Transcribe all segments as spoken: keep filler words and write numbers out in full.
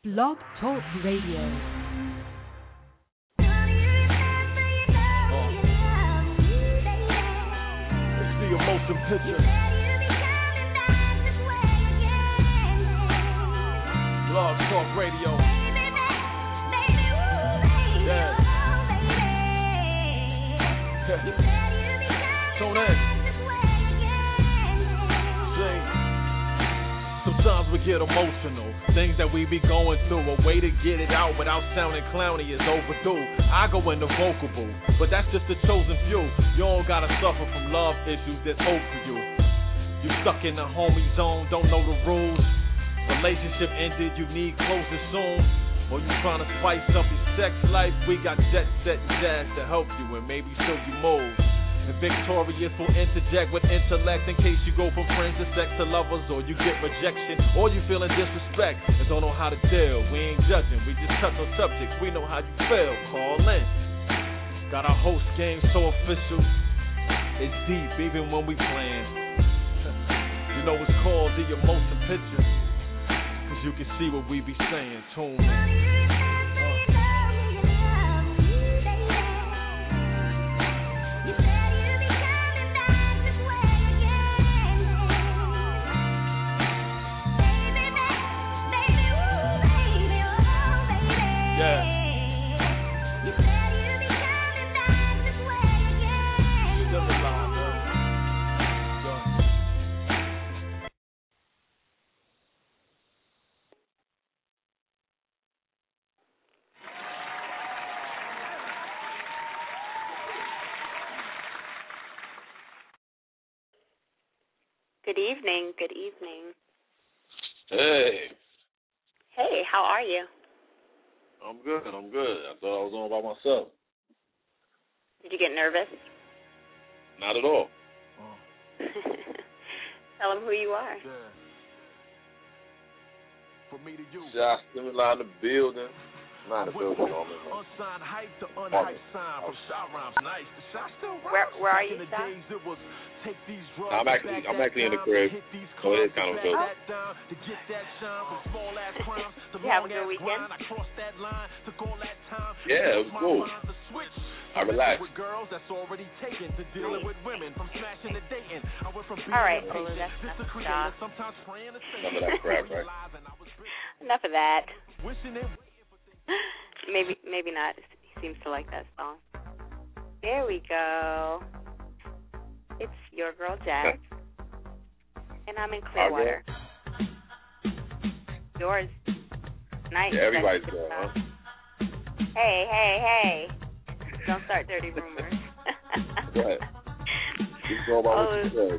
Blog Talk Radio. Your motion picture. Blog Talk Radio. Yeah. Tune in. Sing. Sometimes we get emotional. Things that we be going through. A way to get it out without sounding clowny is overdue. I go into vocal booth, but that's just the chosen few. You don't gotta suffer from love issues, there's hope for you. You stuck in the homie zone, don't know the rules. Relationship ended, you need closure soon. Or you trying to spice up your sex life, we got jet set and jazz to help you and maybe show you moves. And Victorious will interject with intellect in case you go from friends to sex to lovers, or you get rejection, or you feeling disrespect and don't know how to deal. We ain't judging, we just touch on subjects, we know how you feel. Call in. Got our host game so official, it's deep even when we playing. You know it's called the emotion picture, cause you can see what we be saying. Tune in. Good evening, good evening. Hey. Hey, how are you? I'm good, I'm good. I thought I was on by myself. Did you get nervous? Not at all. Oh. Tell them who you are. Yeah. For me to you. Josh Stimuli in the building. Not the building, I'm in unsigned hype to unhyped sign from Shot Rhymes. Nice. The shot still rhymes. Where, where are you, Shot? I'm actually, I'm actually in the crib, so it is kind of a building. You have a good weekend? Yeah, it was cool. I relaxed. All right, oh, that's enough stop. Some of that crap, right? Enough of that. Maybe, maybe not. He seems to like that song. There we go. It's your girl Jax, and I'm in Clearwater. Yours. Nice. Yeah, everybody's girl, huh? Hey, hey, hey. Don't start dirty rumors. Right. Just go about what you said.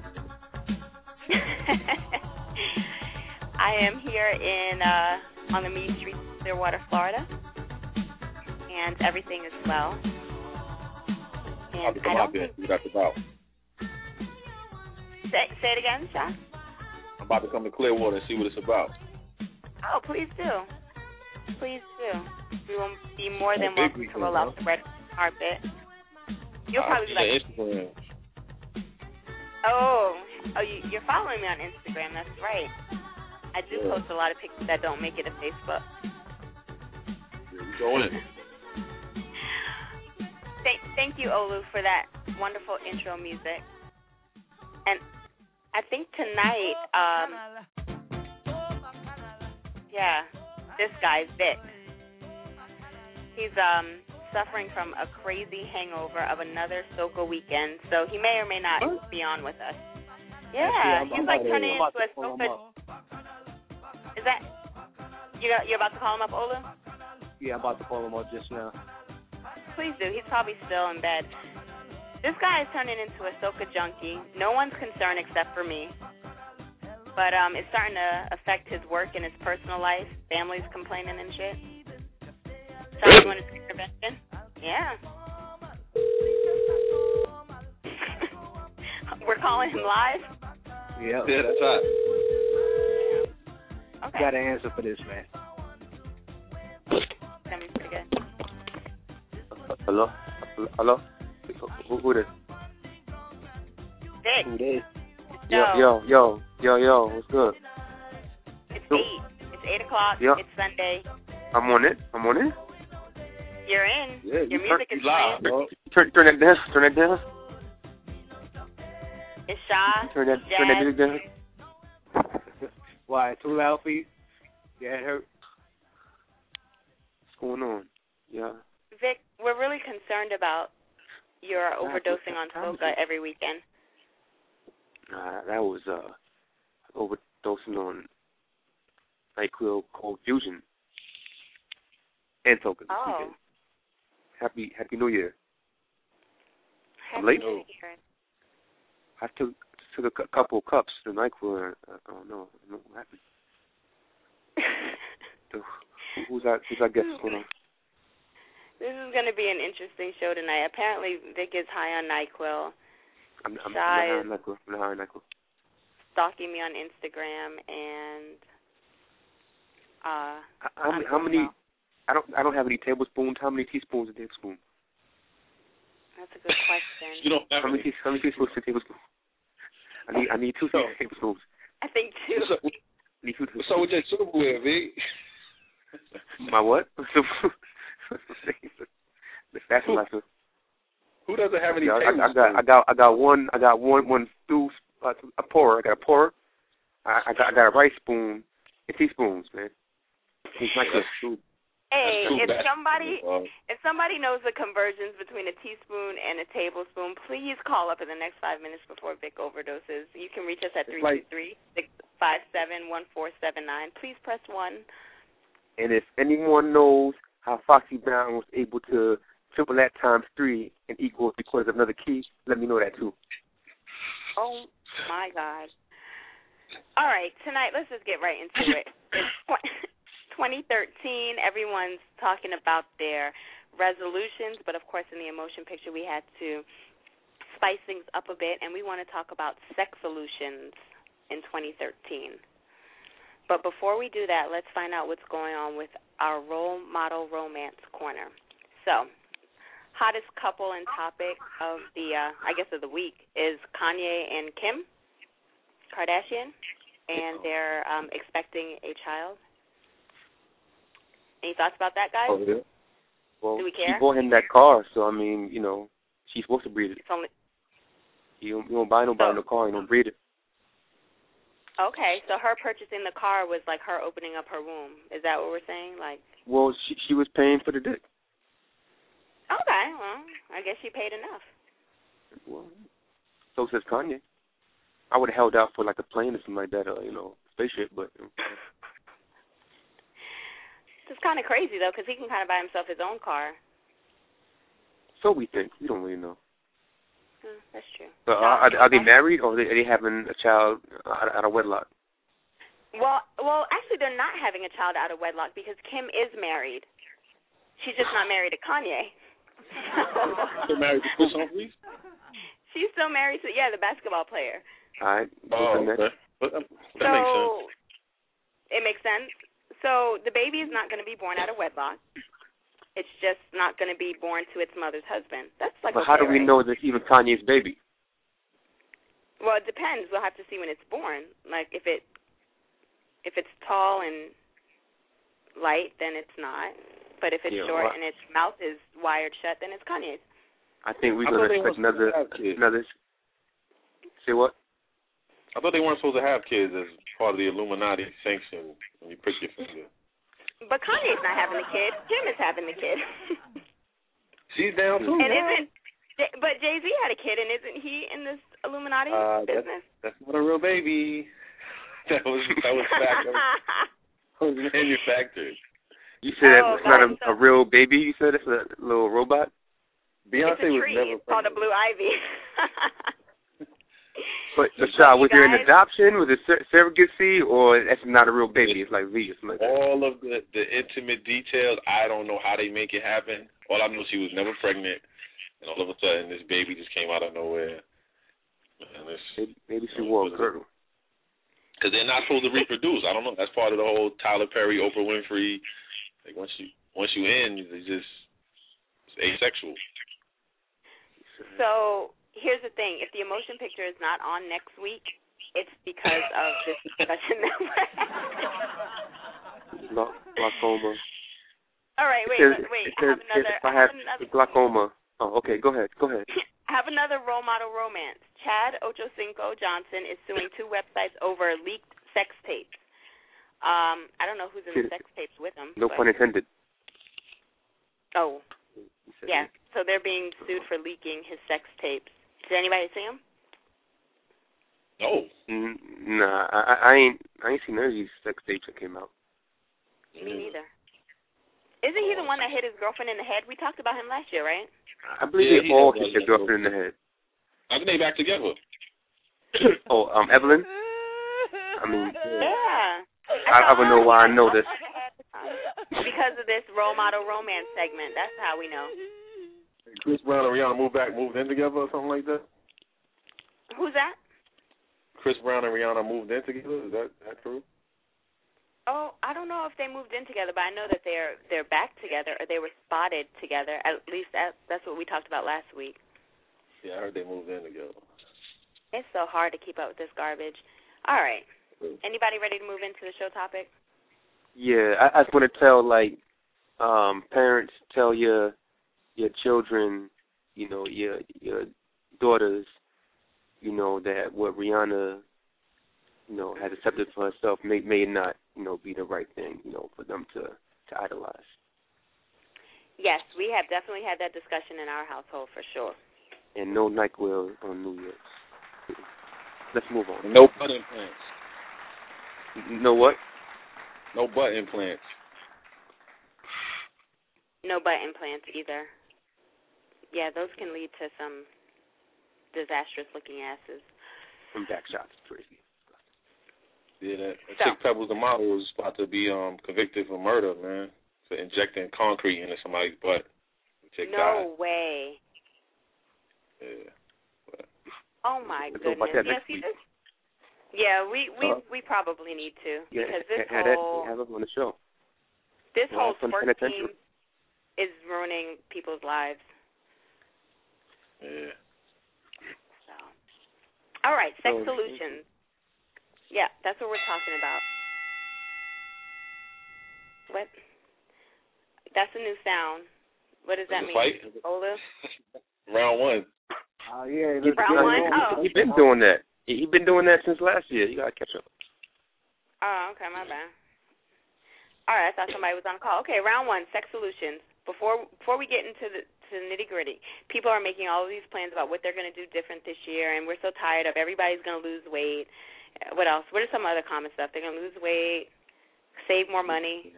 I am here in uh, on the Mead Street, Clearwater, Florida, and everything is well. And to come I out don't there think... and see what that's about. Say, say it again, Sean. I'm about to come to Clearwater and see what it's about. Oh, please do. Please do. We will be more than oh, welcome to roll out the red carpet. You'll probably be like, Instagram. oh, oh, you, you're following me on Instagram. That's right. I do yeah. post a lot of pictures that don't make it to Facebook. Here we go in. Thank, thank you, Olu, for that wonderful intro music. And I think tonight, um, yeah, this guy, Vic, he's um, suffering from a crazy hangover of another Soca weekend, so he may or may not what? be on with us. Yeah, yeah he's I'm like turning into a Soca. Is that, you, you're about to call him up, Olu? Yeah, I'm about to call him up just now. Please do. He's probably still in bed. This guy is turning into a soca junkie. No one's concerned except for me. But um, it's starting to affect his work and his personal life. Family's complaining and shit. So you want to take intervention? Yeah. We're calling him live? Yeah. Yeah, that's right. Okay. You got to answer for this, man. That means pretty good. Hello? Hello? Who, who this? Vic. Who this? Yo. yo, yo, yo, yo, what's good? It's eight. It's eight o'clock. Yep. It's Sunday. I'm on it. I'm on it. You're in. Yeah, Your you music turn, is you live, playing. bro. Turn, turn that down. Turn that down. It's Shaw. Turn that, Jazz. turn that music down. Why? Too loud for you? Yeah, it hurt. What's going on? Yeah. Vic, we're really concerned about your overdosing on Soca every weekend. Uh, that was uh, overdosing on NyQuil Cold Fusion and Soca this Oh. weekend. Happy Happy New Year. Happy late? New Year. I took took a cu- couple of cups of NyQuil and uh, I don't know, I don't know what happened. So, who, who's our who's our guest? What's going on? This is going to be an interesting show tonight. Apparently, Vic is high on NyQuil. I'm, I'm, I'm not Shy high is on NyQuil. I'm not high on NyQuil. stalking me on Instagram, and uh, How, how, I'm many- how many? well. I don't I don't have any tablespoons. How many teaspoons a tablespoon? That's a good question. You don't have How many, any. tea- how many teaspoons in a tablespoon? I need I need two So- tablespoons. I think two. What's up, I need two what's up with that silverware, V? My what? The fashion lesson. Who doesn't have any Yeah, I, I tablespoons? got I got I got one I got one one stew uh, a pourer. I got a pourer. I, I got I got a rice spoon and teaspoons, man. It's like a soup. Hey, That's if too bad. somebody Uh, if somebody knows the conversions between a teaspoon and a tablespoon, please call up in the next five minutes before Vic overdoses. You can reach us at three two three, six five seven, one four seven nine. Please press one. And if anyone knows how Foxy Brown was able to triple that times three and equal three quarters of another key, let me know that too. Oh, my God. All right, tonight, let's just get right into it. It's twenty thirteen. Everyone's talking about their resolutions, but, of course, in the emotion picture, we had to spice things up a bit, and we want to talk about sex solutions in twenty thirteen. But before we do that, let's find out what's going on with our role model romance corner. So, hottest couple and topic of the, uh, I guess, of the week is Kanye and Kim Kardashian, and they're um, expecting a child. Any thoughts about that, guys? Oh, yeah. Well, Do we she care? bought him that car, so I mean, you know, she's supposed to breed it. It's only You don't, you don't buy nobody So- no car, you don't breed it. okay. So her purchasing the car was like her opening up her womb. Is that what we're saying? Like, Well, she she was paying for the dick. okay, well, I guess she paid enough. Well, so says Kanye. I would have held out for like a plane or something like that, or you know, spaceship, but. You know. It's kind of crazy though, because he can kind of buy himself his own car. So we think. We don't really know. Hmm, that's true. So So, are, are they okay. married, or are they, are they having a child out, out of wedlock? Well, well, actually, they're not having a child out of wedlock because Kim is married. She's just not married to Kanye. They're married to Chris Humphries? She's still married to, yeah, the basketball player. All right. Oh, What's the okay. next? But, um, that so makes sense. it makes sense. So the baby is not going to be born out of wedlock. It's just not going to be born to its mother's husband. That's like. But okay, how do we right? know that even Kanye's baby? Well, it depends. We'll have to see when it's born. Like if it if it's tall and light, then it's not. But if it's Yeah, short well, and its mouth is wired shut, then it's Kanye's. I think we're I gonna thought they expect weren't another supposed to have kids. another. Say what? I thought they weren't supposed to have kids as part of the Illuminati sanction when you prick your finger. But Kanye's not having the kid. Kim is having the kid. She's down too. And now. isn't but Jay-Z had a kid, and isn't he in this Illuminati Uh, that's, business? that's not a real baby. That was that was fact. That was, that was manufactured. You said Oh, that's not a, right, so- a real baby. You said it's a little robot. it's Beyonce a was tree. never It's called a pregnant. blue ivy. But So Rashad, you was there an guys- adoption? Was it sur- surrogacy, or that's not a real baby? It's like V or something like that. All of the the intimate details, I don't know how they make it happen. All I know, she was never pregnant, and all of a sudden, this baby just came out of nowhere. And it's, Maybe, maybe she wore a girdle. because they're not supposed to reproduce. I don't know. That's part of the whole Tyler Perry, Oprah Winfrey. Like once you once you in, it's just it's asexual. So here's the thing: if the emotion picture is not on next week, it's because of this discussion that we're having. Gla- glaucoma. All right, wait, It says, wait. it I says have another. if I I have have another. glaucoma. Oh, okay. Go ahead. Go ahead. I have another role model romance. Chad Ochocinco Johnson is suing two websites over leaked sex tapes. Um, I don't know who's in the sex tapes with him. No but... pun intended. Oh, yeah. So they're being sued for leaking his sex tapes. Did anybody see them? No. Mm, nah, I, I ain't. I ain't seen none of these sex tapes that came out. Me neither. Isn't he the one that hit his girlfriend in the head? We talked about him last year, right? I believe Yeah, they he all does hit their girlfriend in the head. I think they back together. Oh, um, Evelyn? I mean, Yeah. I, I don't know why I know this. Because of this role model romance segment. That's how we know. Chris Brown and Rihanna moved back, moved in together or something like that? Who's that? Chris Brown and Rihanna moved in together? Is that, that true? Oh, I don't know if they moved in together, but I know that they're they're back together, or they were spotted together. At least that, that's what we talked about last week. Yeah, I heard they moved in together. It's so hard to keep up with this garbage. All right. Anybody ready to move into the show topic? Yeah, I, I just want to tell, like, um, parents, tell your your children, you know, your your daughters, you know, that what Rihanna, you know, has accepted for herself may may not, you know, be the right thing, you know, for them to, to idolize. Yes, we have definitely had that discussion in our household for sure. And no NyQuil on New Year's. Let's move on. No butt implants. No what? No butt implants. No butt implants either. Yeah, those can lead to some disastrous-looking asses. Some back shots, crazy. Yeah, that, that So. chick Pebbles the model is about to be um convicted for murder, man, for injecting concrete into somebody's butt. The chick No died. way. Yeah. But. Oh my Let's talk about goodness. that Yeah, next see week. this? Yeah, we we Uh, we probably need to Yeah, because this have whole that, have it on the show. this Well, whole from sports penitentiary. team is ruining people's lives. Yeah. So, all right, sex So- solutions. Yeah, that's what we're talking about. What? That's a new sound. What does that There's a mean? fight? Ola? Round one. Oh, yeah. He, Round one? Oh. he been doing that. He, he been doing that since last year. You gotta catch up. Oh, okay, my bad. All right, I thought somebody was on call. Okay, round one, sex solutions. Before before we get into the to the nitty gritty, people are making all of these plans about what they're going to do different this year, and we're so tired of everybody's going to lose weight. What else? What are some other common stuff? They're going to lose weight, save more money.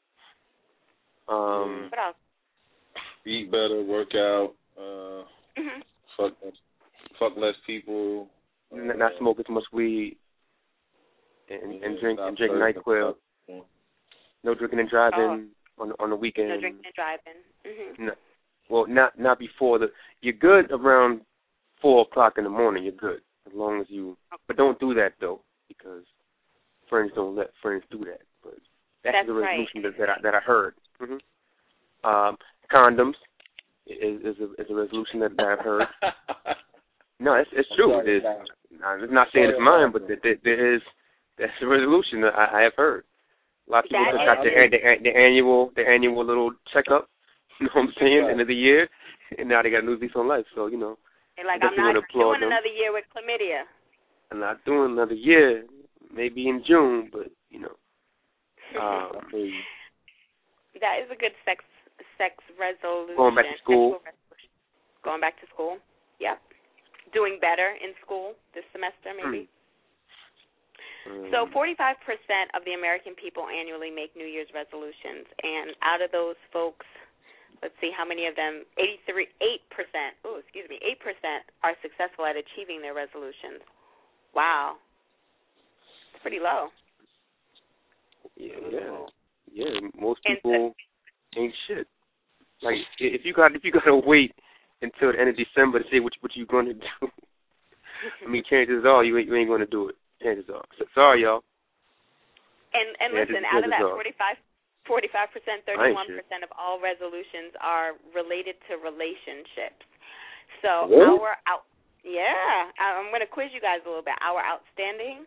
Um, What else? Eat better, work out, uh, Mhm. fuck, fuck less people. n- not smoke as much weed, and, Yeah, and drink stop and drink serving NyQuil. stuff. No drinking and driving on on the weekend. No drinking and driving. Mhm. No, well, not not before the. You're good around four o'clock in the morning. You're good as long as you. But don't do that though, because friends don't let friends do that. But that's, That's the resolution right. that, that I that I heard. Mm-hmm. Um, condoms is is a, is a resolution that, that I've heard. No, it's it's true. It is. I'm not saying it's mine, but there, there is that's a resolution that I, I have heard. A lot of people That took out is- their, their their annual their annual little checkup. You know what I'm saying? Right. End of the year, and now they got a new lease on life. So you know, They're like, I I'm definitely not wanna applaud doing them. another year with chlamydia. I'm not doing another year. Maybe in June, but you know. Um, That is a good sex sex resolution. Going back to school. Sexual resolution. Going back to school. Yep. Doing better in school this semester, maybe. um, So forty-five percent of the American people annually make New Year's resolutions, and out of those folks, let's see how many of them, eighty-three, eight percent, oh, excuse me, eight percent are successful at achieving their resolutions. Wow. It's pretty low. Yeah, yeah, yeah. Most And people ain't shit. Like if you got if you gotta wait until the end of December to say what what you gonna do. I mean, chances are you ain't you ain't gonna do it. Chances are. So, sorry, y'all. And and Yeah, listen, this- out of this that is all. forty-five, forty-five percent, I ain't thirty-one sure. percent of all resolutions are related to relationships. So Really? our out, yeah, I- I'm going to quiz you guys a little bit. Our outstanding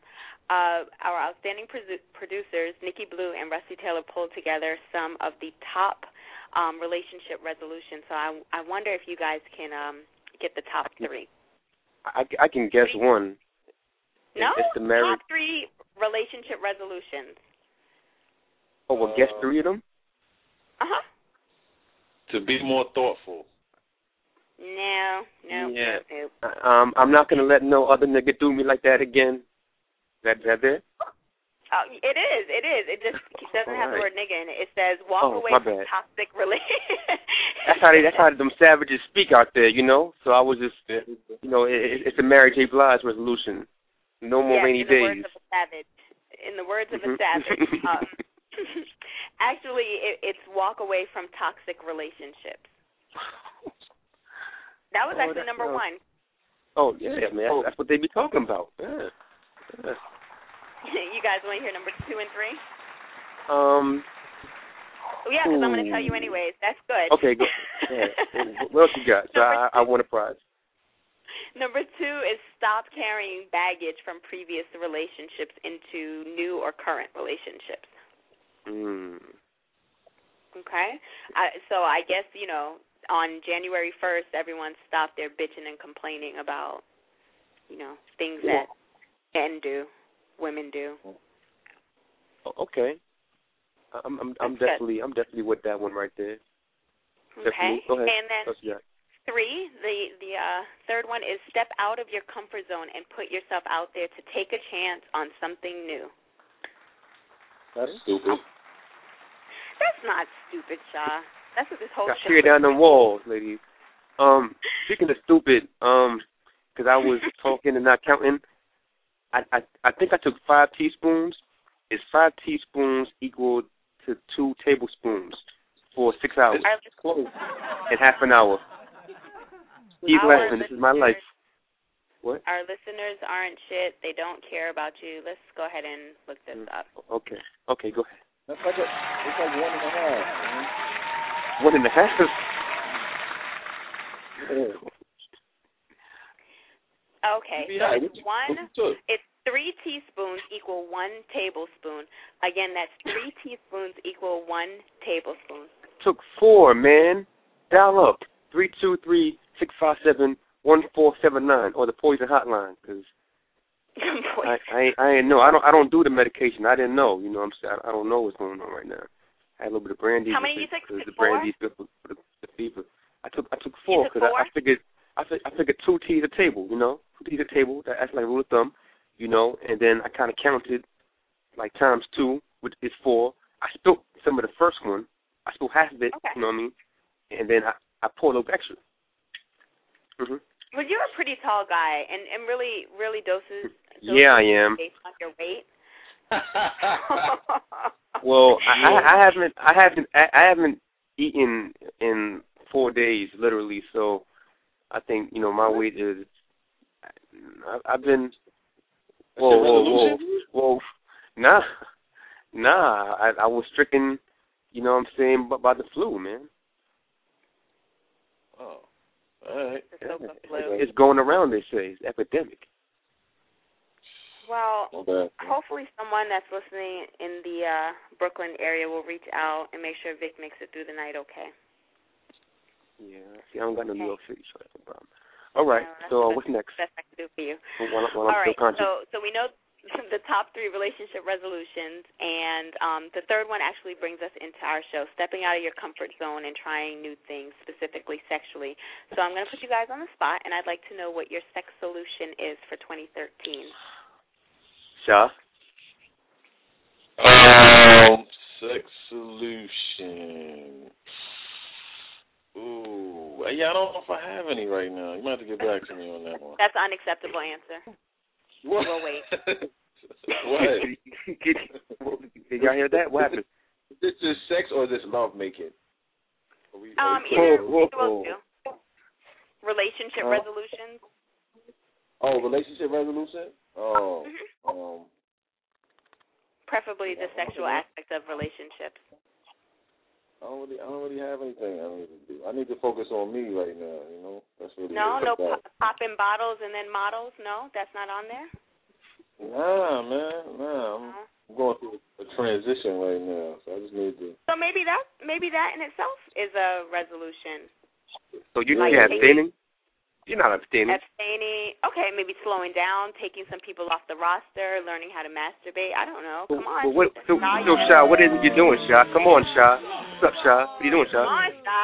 uh, our outstanding produ- producers, Nikki Blue and Rusty Taylor, pulled together some of the top um, relationship resolutions. So I, I wonder if you guys can um, get the top three. I, I can guess three. one. No, it's the marriage. Top three relationship resolutions. Oh, well, uh, guess three of them? Uh-huh. To be more thoughtful. No, no, yeah. no, no. Um, I'm not going to let no other nigga do me like that again. That that there? Oh, it is, it is. It just doesn't All have right. the word nigga in it. It says walk oh, away my from bad. toxic relationships. That's how they, that's how them savages speak out there, you know? So I was just, you know, it, it's a Mary J. Blige resolution. No more yes, rainy in the days. words of a savage. In the words of mm-hmm. a savage. Um, actually, it, it's walk away from toxic relationships. That was oh, actually number uh, one. Oh, yeah, man. That's, that's what they be talking about. Yeah. yeah. You guys want to hear number two and three? Um. Oh, yeah, because I'm going to tell you anyways. That's good. Okay, go. Yeah. What else you got? So I, I want a prize. Number two is stop carrying baggage from previous relationships into new or current relationships. Mm. Okay? I, so I guess, you know, on January first, everyone stopped their bitching and complaining about, you know, things that men do, women do. Okay. I'm I'm, I'm definitely I'm definitely with that one right there. Okay. Go ahead. And then yeah. three, the the uh, third one is step out of your comfort zone and put yourself out there to take a chance on something new. That's stupid. That's not stupid, Shaw. That's what this whole Got show tear down the walls, ladies. Um, speaking of stupid, um, because I was talking and not counting, I, I I think I took five teaspoons. Is five teaspoons equal to two tablespoons for six hours in half an hour? He's laughing. This is my life. What? Our listeners aren't shit. They don't care about you. Let's go ahead and look this mm. up. Okay. Okay, go ahead. That's like a, it's like one and a half. Man. One and a half? Yeah. Okay, yeah, so it's one, it's three teaspoons equal one tablespoon. Again, that's three teaspoons equal one tablespoon. Took four, man. Dial up. three two three, six five seven, one four seven nine, or the poison hotline, because I, I, I ain't know. I don't I don't do the medication. I didn't know. You know what I'm saying? I don't know what's going on right now. I had a little bit of brandy. How many you took? The four? brandy's good for, for the, the fever. I took I took four because I, I figured I, fig, I figured two teas a table. You know, two teas a table. That, that's like rule of thumb. You know, and then I kind of counted like times two, which is four. I spilled some of the first one. I spilled half of it. Okay. You know what I mean? And then I I poured a little extra. Mhm. Well, you're a pretty tall guy, and and really really doses. doses yeah, I am. Based on your weight. Well, I, I, I haven't, I haven't, I haven't eaten in four days, literally. So, I think you know my weight is. I, I've been. Whoa, whoa, whoa, whoa! Nah, nah. I, I was stricken. You know what I'm saying? By, by the flu, man. Oh, all right. The yeah. flu. It's going around. They say it's epidemic. Well, okay. Hopefully someone that's listening in the uh, Brooklyn area will reach out and make sure Vic makes it through the night okay. Yeah, see, I don't got no okay. New York City, so that's a problem. All right, no, so uh, what's next? Best I can do for you. While, while All I'm right, still conscious. so, so we know the top three relationship resolutions, and um, the third one actually brings us into our show, stepping out of your comfort zone and trying new things, specifically sexually. So I'm going to put you guys on the spot, and I'd like to know what your sex solution is for twenty thirteen. Shaw? Um, sex solution. Ooh, yeah, I don't know if I have any right now. You might have to get back to me on that one. That's an unacceptable answer. What? We'll wait. What? Did y'all hear that? What happened? Is this just sex or is this love making? We, um, we either, whoa, either will do. Relationship uh, resolutions. Oh, relationship resolution? Oh, Mm-hmm. um. Preferably the sexual aspect of relationships. I don't really, I don't really have anything I need to do. I need to focus on me right now. You know, that's really no, no pop, popping bottles and then models. No, that's not on there. Nah, man, nah. I'm I'm going through a transition right now, so I just need to. So maybe that maybe that in itself is a resolution. So you Like you're taking- abstaining? You're not abstaining. Abstaining. Okay, maybe slowing down, taking some people off the roster, learning how to masturbate. I don't know. Come on. So, what, so, Shaw, so you- Sha, what is it you're doing, Sha? Come on, Sha. What's up, Sha? What are you doing, Sha? Come on, Shaw.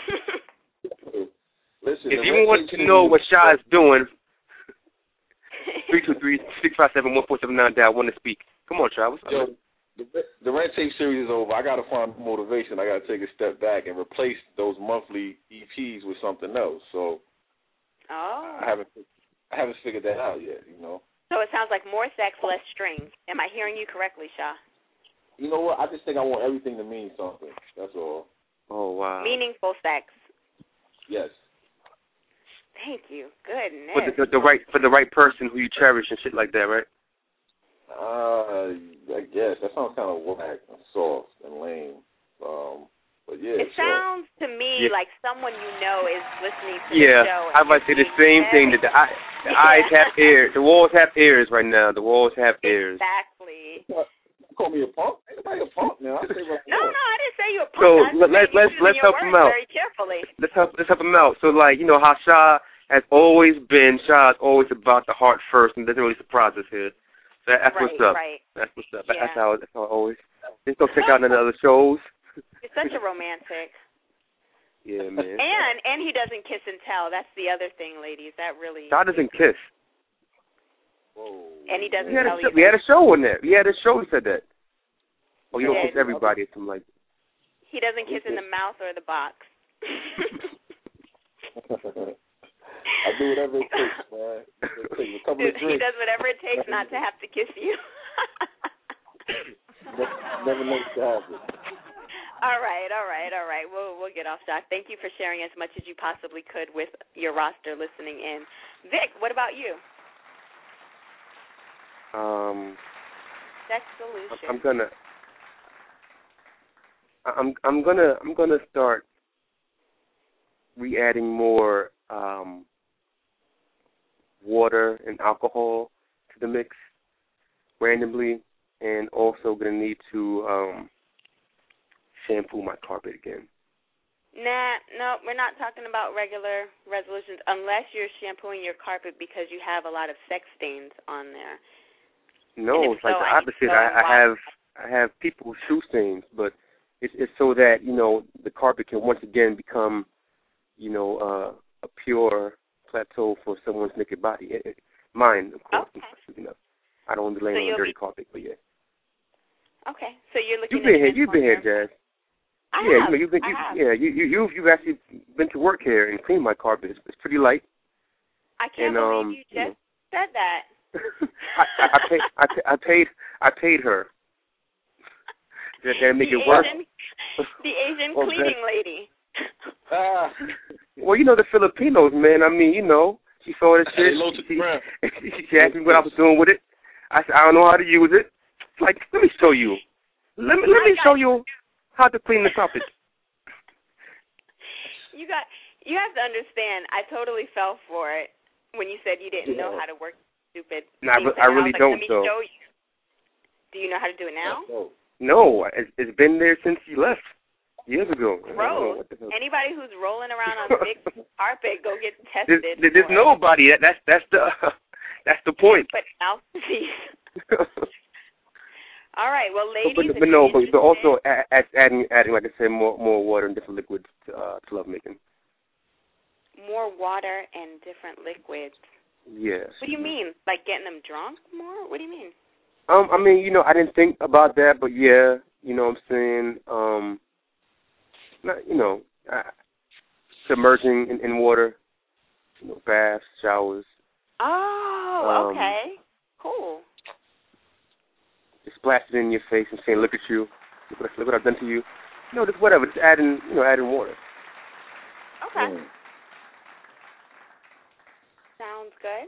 Listen, If the you Red want Tape to know series- what Sha is doing, three two three, six five seven, one four seven nine, dial one to speak. Come on, Sha. What's up? Yo, the, the Red Tape series is over. I got to find motivation. I got to take a step back and replace those monthly E Ps with something else. So Oh. I haven't I haven't figured that out yet, you know. So it sounds like more sex, less strings. Am I hearing you correctly, Shaw? You know what? I just think I want everything to mean something. That's all. Oh, wow. Meaningful sex. Yes. Thank you. Goodness. For the, the, the right for the right person who you cherish and shit like that, right? Uh, I guess that sounds kind of whack and soft and lame. Um, but yeah. It so. sounds to me Yeah. like someone you know is listening to Yeah, the show. I might say the same thing. That the, eye, the Yeah. eyes have ears. The walls have ears right now. The walls have ears. Exactly. You call me a punk? Ain't nobody a punk now. I say what I No, want. no, I didn't say you were. So, let- let's- let's- choosing let's your help words him out. Very carefully. Let's help let's help him out. So, like, you know how Sha has always been. Sha is always about the heart first, and doesn't really surprise us here. So that, that's right, what's up. right. That's what's up. Yeah. That's how. That's how I always. Just go check out none of the other shows. You're such a romantic. Yeah, man. And and he doesn't kiss and tell. That's the other thing, ladies. That really. Sha doesn't kiss. Whoa. And he doesn't We had, a tell show, you. we had a show on that. We had a show that said that. Oh, you don't Yeah. kiss everybody. It's like. He doesn't kiss in the mouth or the box. I do whatever it takes, man. It takes a couple of He drinks. does whatever it takes not to have to kiss you. Never, never knows to happen. All right, all right, all right. We'll we'll get off track. Thank you for sharing as much as you possibly could with your roster listening in. Vic, what about you? Um. Sex solution. I'm gonna. I'm I'm gonna I'm gonna start re-adding more um, water and alcohol to the mix randomly, and also gonna need to um, shampoo my carpet again. Nah, no, we're not talking about regular resolutions unless you're shampooing your carpet because you have a lot of sex stains on there. No, And if it's like so, the I need to opposite. go I, and I wash have I have people's shoe stains, but it's it's so that, you know, the carpet can once again become, you know, uh, a pure plateau for someone's naked body. It, it, mine, of course. Okay. You know, I don't want to be laying So on a you'll dirty be- carpet, but yeah. Okay, so you're looking You've been at here. You've been here, Jazz. I yeah, have. you know, you've been. I You, have. yeah, you you you've, you've actually been to work here and cleaned my carpet. It's, it's pretty light. I can't and, believe um, you you just said that. I, I, I paid. I, pa- I paid. I paid her. Did that make the it worse? Asian, the Asian Well, cleaning lady. Ah. Well, you know the Filipinos, man. I mean, you know, she saw this Hey, shit. low to the She, ground. she asked me what I was doing with it. I said, I don't know how to use it. It's like, let me show you. Let me let me show you how to clean the carpet. You got. You have to understand. I totally fell for it when you said you didn't know Yeah. how to work stupid. No, I, things, re- I and really was like, don't. Let me though. show you. Do you know how to do it now? Oh. No, it's, it's been there since you left years ago. I don't know Gross. what the hell. Anybody who's rolling around on big carpet, go get tested. There's, there's for it. nobody. That, that's that's the that's the point. But mouthpiece. All right. Well, but, ladies. but, but no, but, but also add, add, adding adding like I said, more more water and different liquids to, uh, to lovemaking. more water and different liquids. Yes. What do you mean? Like getting them drunk more? What do you mean? Um, I mean, you know, I didn't think about that, but yeah, you know what I'm saying? Um, not, you know, uh, submerging in, in water, you know, baths, showers. Oh, Um, okay. Cool. Just splashing it in your face and saying, look at you, look what, look what I've done to you. You know, just whatever, just adding, you know, adding water. Okay. Mm. Sounds good.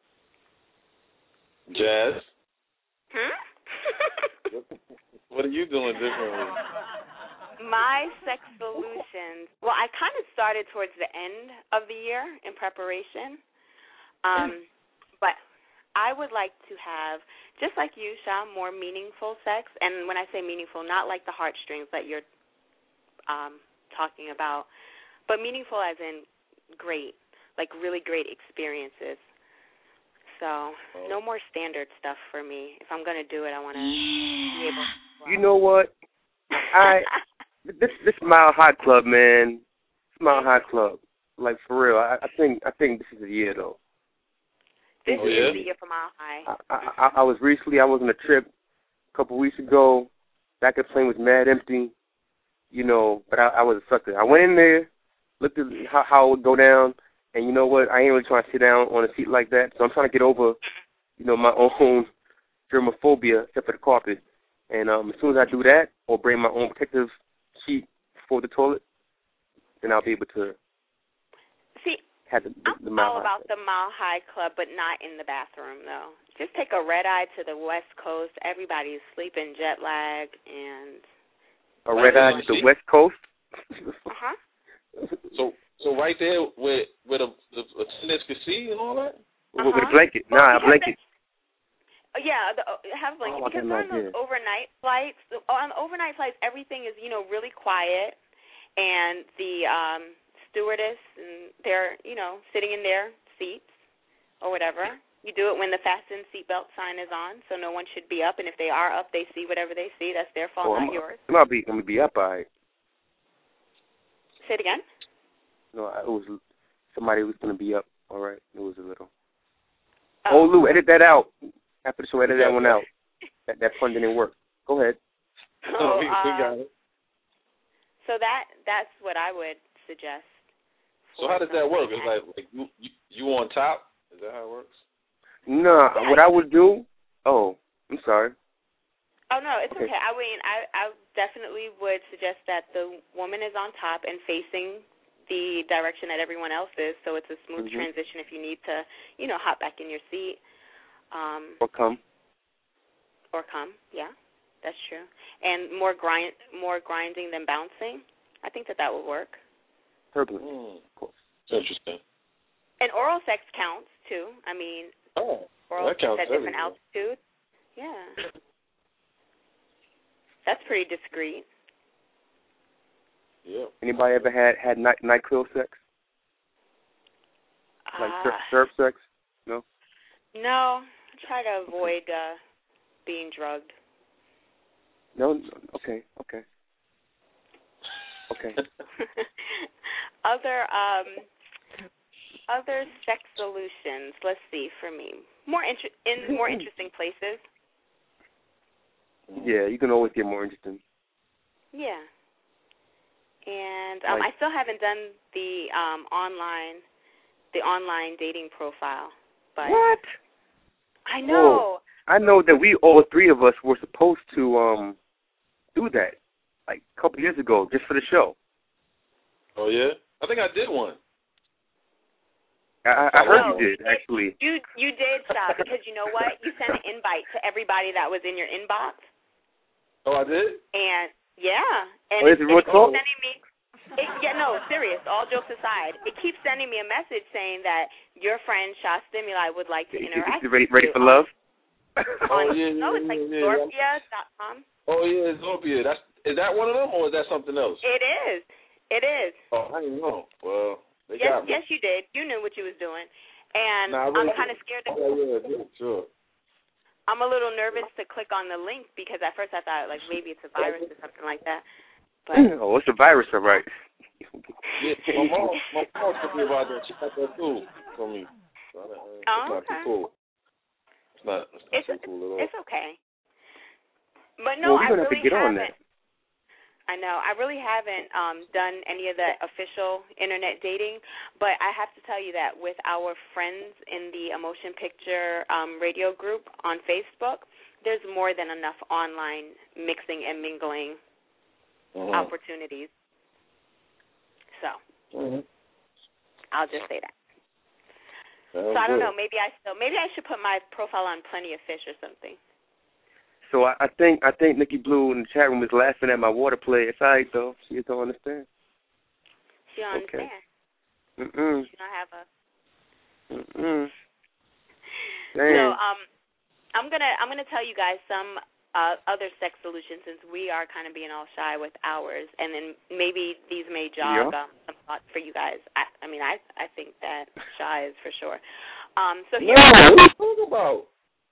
Jazz, Hmm? what are you doing differently? My sex solutions. Well, I kind of started towards the end of the year in preparation. Um, but I would like to have, just like you, Sha, more meaningful sex. And when I say meaningful, not like the heartstrings that you're um, talking about, but meaningful as in great, like really great experiences. So oh. no more standard stuff for me. If I'm going to do it, I want to yeah. be able to. Well. You know what? I this this Mile High Club, man. This Mile High Club. Like, for real. I, I think I think this is the year, though. This oh, is yeah? the year for Mile High. I, I, I was recently, I was on a trip a couple weeks ago. Back at plane was mad empty, you know, but I, I was a sucker. I went in there, looked at how, how it would go down, and you know what? I ain't really trying to sit down on a seat like that, so I'm trying to get over, you know, my own germophobia, except for the carpet. And um, as soon as I do that, or bring my own protective sheet for the toilet, then I'll be able to see. Have the, the, I'm the all about the Mile High Club, but not in the bathroom, though. Just take a red eye to the West Coast. Everybody's sleeping, jet lag, and a red eye to the West Coast. uh huh. So, so right there where where the, the attendants could see and all that. Uh-huh. With a blanket, nah, a blanket. The, yeah, the, have a blanket oh, because on those overnight flights, on overnight flights, everything is you know really quiet, and the um. stewardess, and they're, you know, sitting in their seats or whatever. You do it when the fasten seatbelt sign is on, so no one should be up. And if they are up, they see whatever they see. That's their fault, oh, not I'm, yours. I'm gonna be, I'm gonna be up, all right. Say it again. No, it was somebody was gonna be up. All right, it was a little. Oh, oh Lou, edit that out. After the show, edit that one out. That that fun didn't work. Go ahead. Oh, we, we got it. So that that's what I would suggest. So how does that work? It's like, like you, you you on top? Is that how it works? No, nah, what I would do. Oh, I'm sorry. Oh no, it's okay. okay. I mean, I I definitely would suggest that the woman is on top and facing the direction that everyone else is, so it's a smooth mm-hmm. transition. If you need to, you know, hop back in your seat. Um, or come. Or come. Yeah, that's true. And more grind, more grinding than bouncing. I think that that would work. Turbulent. Mm. Interesting. And oral sex counts too. I mean, oh, oral that sex counts at different everywhere. altitudes. Yeah, that's pretty discreet. Yeah. Anybody ever had had night NyQuil sex? Like uh, syrup sex? No. No, I try to avoid uh, being drugged. No. Okay. Okay. Okay. Other um, other sex solutions. Let's see. For me, more inter- in more interesting places. Yeah, you can always get more interesting. Yeah. And um, like, I still haven't done the um, online the online dating profile. But what? I know. Whoa. I know that we all three of us were supposed to um do that like a couple years ago just for the show. Oh yeah, I think I did one. I, I heard no, you did actually. You you did, Sha, because you know what? You sent an invite to everybody that was in your inbox. Oh, I did. And yeah, and oh, is it real talk? sending me. It, yeah, no, serious. All jokes aside, it keeps sending me a message saying that your friend Sha Stimuli would like to interact. Is it ready, ready with for you. love? On, oh yeah, no, it's like yeah, Zorpia dot com. Oh yeah, Zorpia. That's is that one of them or is that something else? It is. It is. Oh, I didn't know. Well, they yes, got me. yes, you did. You knew what you was doing, and nah, really I'm kind of scared to. Oh yeah, yeah, sure. I'm a little nervous to click on the link because at first I thought like maybe it's a virus or something like that. But oh, it's a virus, all right. Yeah, my mom, my mom told me about that. She got that too for me. So I, I, it's oh, not okay. too cool. It's not. It's not it's, too cool at all. It's okay. But no, well, I really have to get haven't. On that. I know. I really haven't um, done any of the official internet dating, but I have to tell you that with our friends in the Emotion Picture um, radio group on Facebook, there's more than enough online mixing and mingling mm-hmm. opportunities. So mm-hmm. I'll just say that. Sounds so I don't good. know. Maybe I still maybe I should put my profile on Plenty of Fish or something. So I, I think I think Nikki Blue in the chat room is laughing at my water play. It's all right though. She just don't understand. She don't okay. understand. Mm-mm. She don't have a. Mm-mm. So um, I'm gonna I'm gonna tell you guys some uh, other sex solutions since we are kind of being all shy with ours, and then maybe these may jog yeah. um, some thoughts for you guys. I, I mean, I I think that shy is for sure. Um, so here. No, what are you talking about?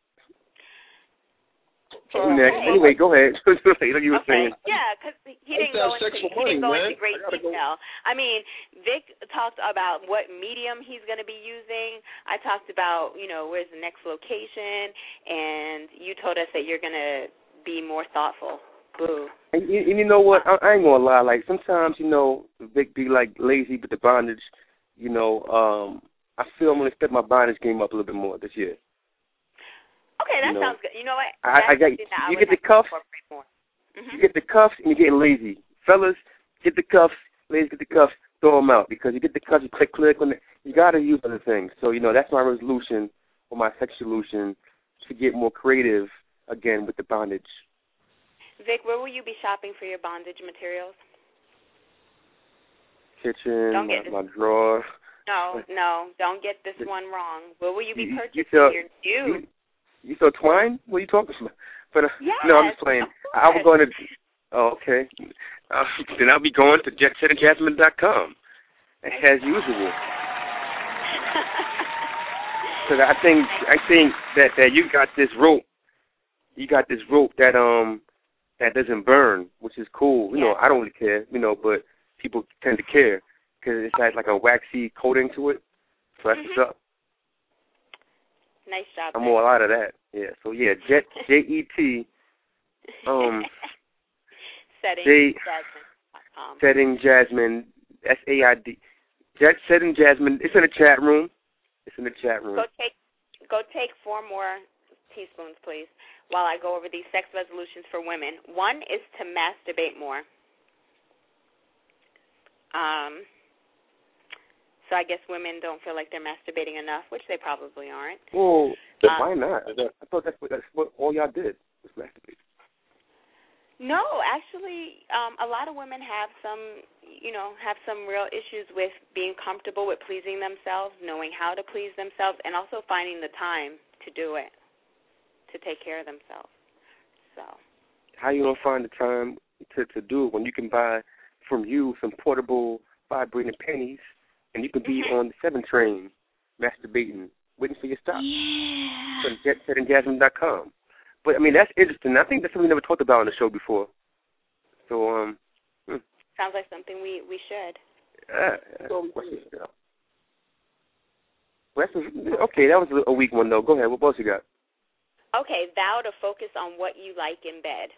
Uh, next. Anyway, go ahead. Like you were okay. saying. Yeah, because he didn't go into he money, didn't go man. into great I detail. Go. I mean, Vic talked about what medium he's going to be using. I talked about you know where's the next location, and you told us that you're going to be more thoughtful. Boo. And, and you know what? I, I ain't gonna lie. Like sometimes you know Vic be like lazy with the bondage. You know, um, I feel I'm gonna step my bondage game up a little bit more this year. Okay, that you know, sounds good. You know what? I, I got you get the cuffs. Mm-hmm. You get the cuffs and you're getting lazy. Fellas, get the cuffs. Ladies, get the cuffs. Throw them out because you get the cuffs. You click, click on it. You got to use other things. So you know that's my resolution or my sex solution to get more creative again with the bondage. Vic, where will you be shopping for your bondage materials? Kitchen, don't get my, my drawer. No, no, don't get this one wrong. Where will you be you, purchasing you sell, your new? You, you sell twine? What are you talking about? But uh, yes, no, I'm just playing. I was going to. Oh, okay. Uh, then I'll be going to jet set and jasmine dot com as usual. Because I think I think that, that you got this rope. You got this rope that um that doesn't burn, which is cool. You yeah. know, I don't really care. You know, but people tend to care because it's got like a waxy coating to it. So that's mm-hmm. what's up. Nice job. I'm all out of that. Yeah. So yeah, Jet J E T. Um. Setting J, Jasmine. Setting Jasmine. S A I D. Jet Setting Jasmine. It's in the chat room. It's in the chat room. Go take, go take four more teaspoons, please, while I go over these sex resolutions for women. One is to masturbate more. Um. So I guess women don't feel like they're masturbating enough, which they probably aren't. Well, um, why not? I thought that's what, that's what all y'all did was masturbate. No, actually, um, a lot of women have some, you know, have some real issues with being comfortable with pleasing themselves, knowing how to please themselves, and also finding the time to do it, to take care of themselves. So. How you gonna find the time to to do it when you can buy from you some portable vibrating panties? And you could be mm-hmm. on the seven train, masturbating, waiting for your stop. Yeah. From jet set and jasmine dot com. But, I mean, that's interesting. I think that's something we never talked about on the show before. So, um... Hmm. Sounds like something we, we should. Uh, well, that's a, okay, that was a weak one, though. Go ahead. What else you got? Okay, vow to focus on what you like in bed.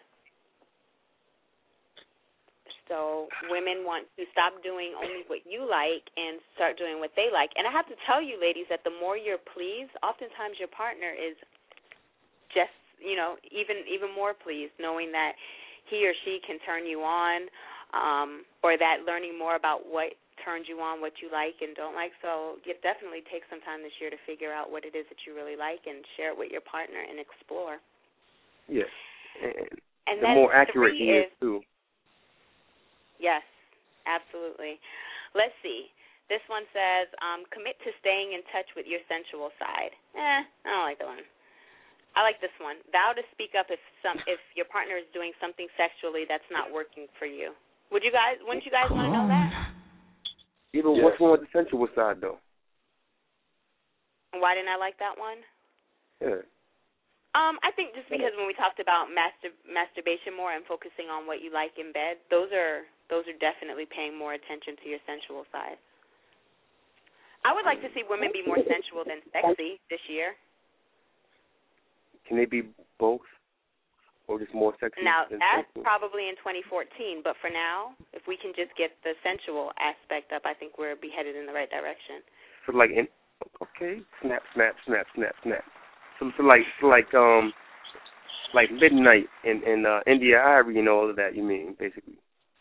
So women want to stop doing only what you like and start doing what they like. And I have to tell you, ladies, that the more you're pleased, oftentimes your partner is just, you know, even even more pleased, knowing that he or she can turn you on, um, or that learning more about what turns you on, what you like and don't like. So you definitely take some time this year to figure out what it is that you really like and share it with your partner and explore. Yes. And, and the more accurate he is, is, too. Yes, absolutely. Let's see. This one says, um, commit to staying in touch with your sensual side. Eh, I don't like that one. I like this one. Vow to speak up if some if your partner is doing something sexually that's not working for you. Would you guys? Wouldn't you guys want to know that? Even yeah. what's wrong with the sensual side, though? Why didn't I like that one? Yeah. Um, I think just because when we talked about mastur- masturbation more and focusing on what you like in bed, those are those are definitely paying more attention to your sensual side. I would like to see women be more sensual than sexy this year. Can they be both, or just more sexy? Now, than that's sensual? probably in twenty fourteen, but for now, if we can just get the sensual aspect up, I think we're be headed in the right direction. So, like, in, okay, snap, snap, snap, snap, snap. So, so like, so like, um, like Midnight and and uh, India Ivory and all of that. You mean basically?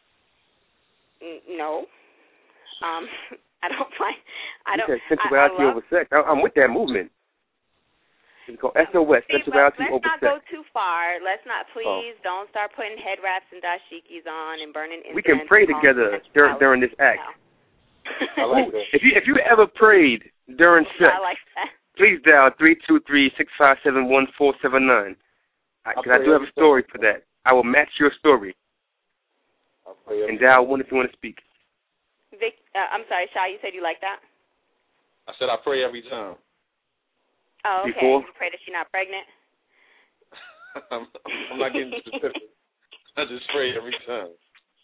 No, um, I don't find. I don't. You said sensuality I, I love, over sex. I, I'm with that movement. It's called S O S, See, sensuality let's over not sex. go too far. Let's not, please. Oh. Don't start putting head wraps and dashikis on and burning incense. We can pray together dur- during this act. No. I like that. If you if you ever prayed during sex, I like that. please dial three two three, six five seven, one four seven nine. Because I, I do have a story for that. I will match your story. And dial one if you want to speak. Vic, uh, I'm sorry, Shy, you said you like that? I said I pray every time. Oh, okay. Before? You pray that you're not pregnant? I'm, I'm not getting specific. I just pray every time.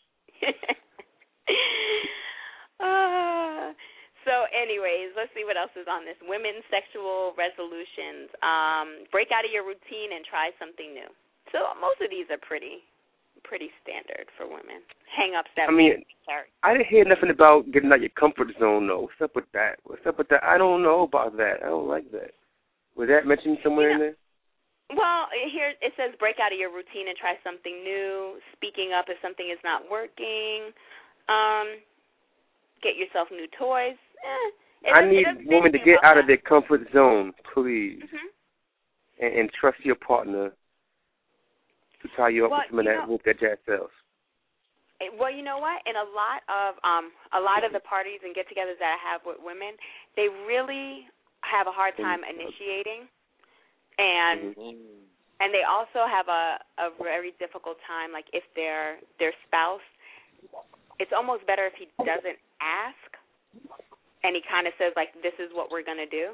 uh, so, anyways, let's see what else is on this. Women's sexual resolutions. Um, break out of your routine and try something new. So most of these are pretty, pretty standard for women. Hang-ups that I mean, we carry. I didn't hear nothing about getting out your comfort zone, though. What's up with that? What's up with that? I don't know about that. I don't like that. Was that mentioned somewhere you know, in there? Well, here it says break out of your routine and try something new. Speaking up if something is not working. Um, get yourself new toys. Eh, I need women to get out that. of their comfort zone, please, Mm-hmm. and, and trust your partner to tie you up well, with some of that whoop that jazz sells. Well, you know what? In a lot of um, a lot of the parties and get-togethers that I have with women, they really have a hard time initiating, and mm-hmm. and they also have a, a very difficult time. Like if their their spouse, it's almost better if he doesn't ask, and he kind of says like, "This is what we're gonna do."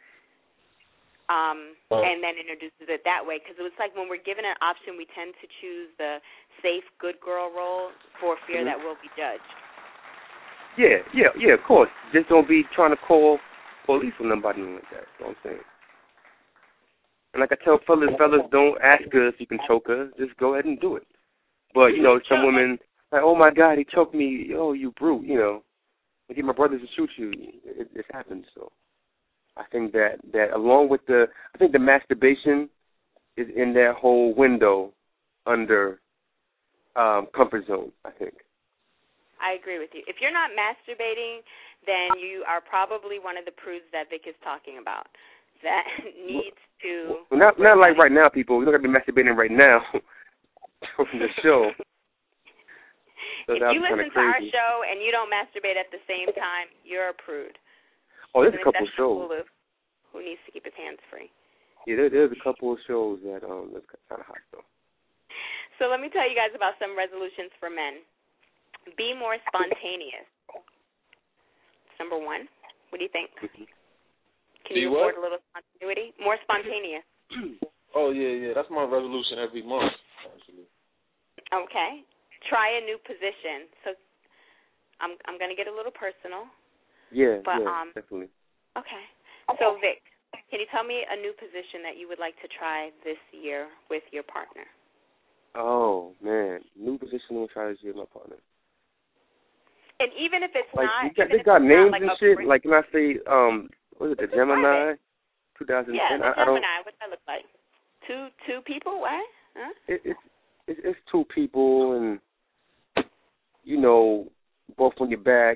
Um, oh. and then introduces it that way, because it's like when we're given an option, we tend to choose the safe, good girl role for fear mm-hmm. that we'll be judged. Yeah, yeah, yeah, of course. Just don't be trying to call police on nobody like that. That's what I'm saying. And like I tell fellas, fellas, don't ask her if you can choke her. Just go ahead and do it. But, you know, some women, like, oh, my God, he choked me. Oh, you brute, you know. I get my brothers to shoot you. It, it happens, so. I think that, that along with the, I think the masturbation is in that whole window under um, comfort zone, I think. I agree with you. If you're not masturbating, then you are probably one of the prudes that Vic is talking about that needs to. Well, not not like right now, people. We're not going to be masturbating right now from the show. So if you listen to our show and you don't masturbate at the same time, you're a prude. Oh, there's and a couple of shows. Hulu, who needs to keep his hands free. Yeah, there, there's a couple of shows that um that's kind of hot though. So let me tell you guys about some resolutions for men. Be more spontaneous. That's number one. What do you think? Mm-hmm. Can you afford a little spontaneity? More spontaneous. Oh, yeah, yeah. That's my resolution every month, actually. Okay. Try a new position. So I'm I'm going to get a little personal. Yeah, but, yeah, um, definitely. Okay. So, Vic, can you tell me a new position that you would like to try this year with your partner? Oh, man. New position we'll try this year with my partner. And even if it's like, not... Got, they got names like and shit. Great... Like, can I say, um, what is it, the Gemini? twenty ten? Yeah, the I, I Gemini. What's that look like? Two two people? What? Huh? It, it's, it's, it's two people and, you know, both on your back.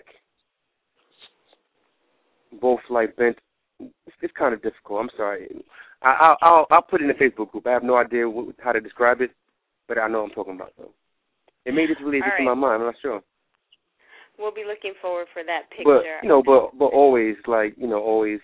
Both like bent. It's, it's kind of difficult. I'm sorry. I, I'll, I'll I'll put it in the Facebook group. I have no idea what, how to describe it, but I know what I'm talking about though. It may just really just in my mind. I'm not sure. We'll be looking forward for that picture. But you know, but but always like you know always.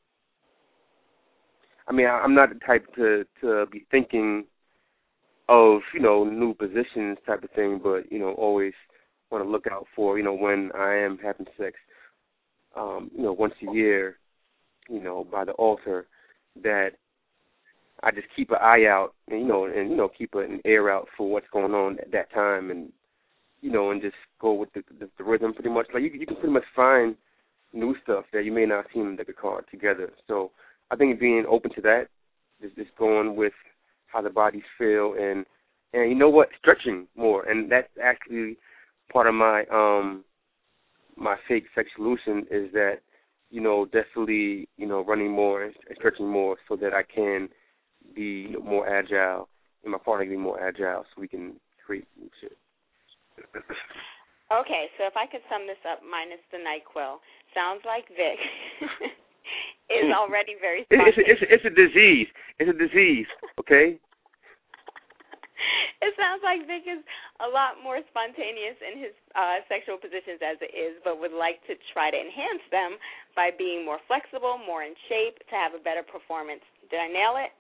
I mean, I, I'm not the type to to be thinking of you know new positions type of thing, but you know always want to look out for you know when I am having sex. Um, you know, once a year, you know, by the altar, that I just keep an eye out, and you know, and you know, keep an ear out for what's going on at that time, and you know, and just go with the, the, the rhythm pretty much. Like you, you can pretty much find new stuff that you may not have seen in the card together. So I think being open to that, just just going with how the bodies feel, and and you know what, stretching more, and that's actually part of my um. my fake sex solution is that, you know, definitely, you know, running more and stretching more so that I can be more agile and my partner can be more agile so we can create new shit. Okay, so if I could sum this up minus the NyQuil, sounds like Vic is already very it's, a, it's, a, it's a disease. It's a disease, okay? It sounds like Vic is a lot more spontaneous in his uh, sexual positions as it is, but would like to try to enhance them by being more flexible, more in shape, to have a better performance. Did I nail it?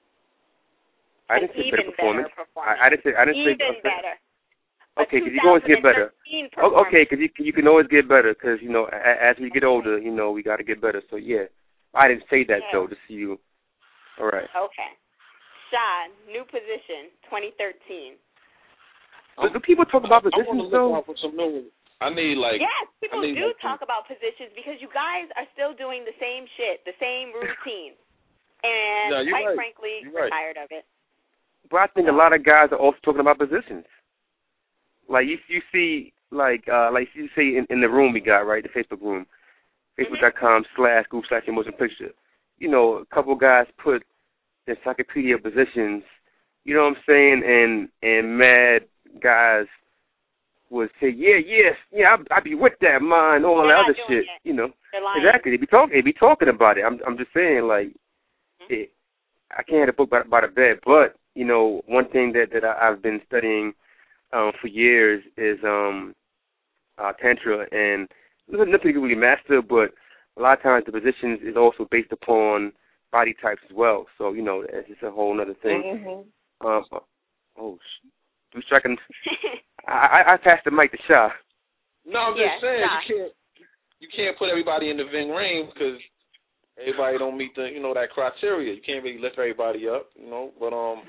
I didn't say better performance. Better performance. I, I didn't say. I didn't even say. Even better. Okay, because you can always get better. Oh, okay, because you you can always get better. Because you know, as we get older, you know, we got to get better. So yeah, I didn't say that yeah. though. To see you. All right. Okay. Sha, new position, twenty thirteen. Do, do people talk about positions though? I need like. Yes, people do like talk about positions because you guys are still doing the same shit, the same routine, and no, quite right. frankly, you're we're right. tired of it. But I think a lot of guys are also talking about positions. Like you, you see, like, uh, like you see in, in the room we got right, the Facebook room, facebook dot com slash Google slash motion picture. You know, a couple guys put the encyclopedia positions. You know what I'm saying? And and mad guys would say, yeah, yes, yeah, I I be with that, man, all They're that other shit. It. You know, They're exactly. They be talking, they be talking about it. I'm I'm just saying, like, mm-hmm. it, I can't have a book by, by the bed, but you know, one thing that that I, I've been studying um, for years is um, uh, tantra, and nothing really master, but a lot of times the positions is also based upon body types as well. So you know, it's just a whole other thing. Mm-hmm. Um, oh, who's striking? I, I I passed the mic to Sha. No, I'm just yeah, saying Sha. you can't you can't put everybody in the Ving ring because everybody don't meet the you know that criteria. You can't really lift everybody up, you know. But um.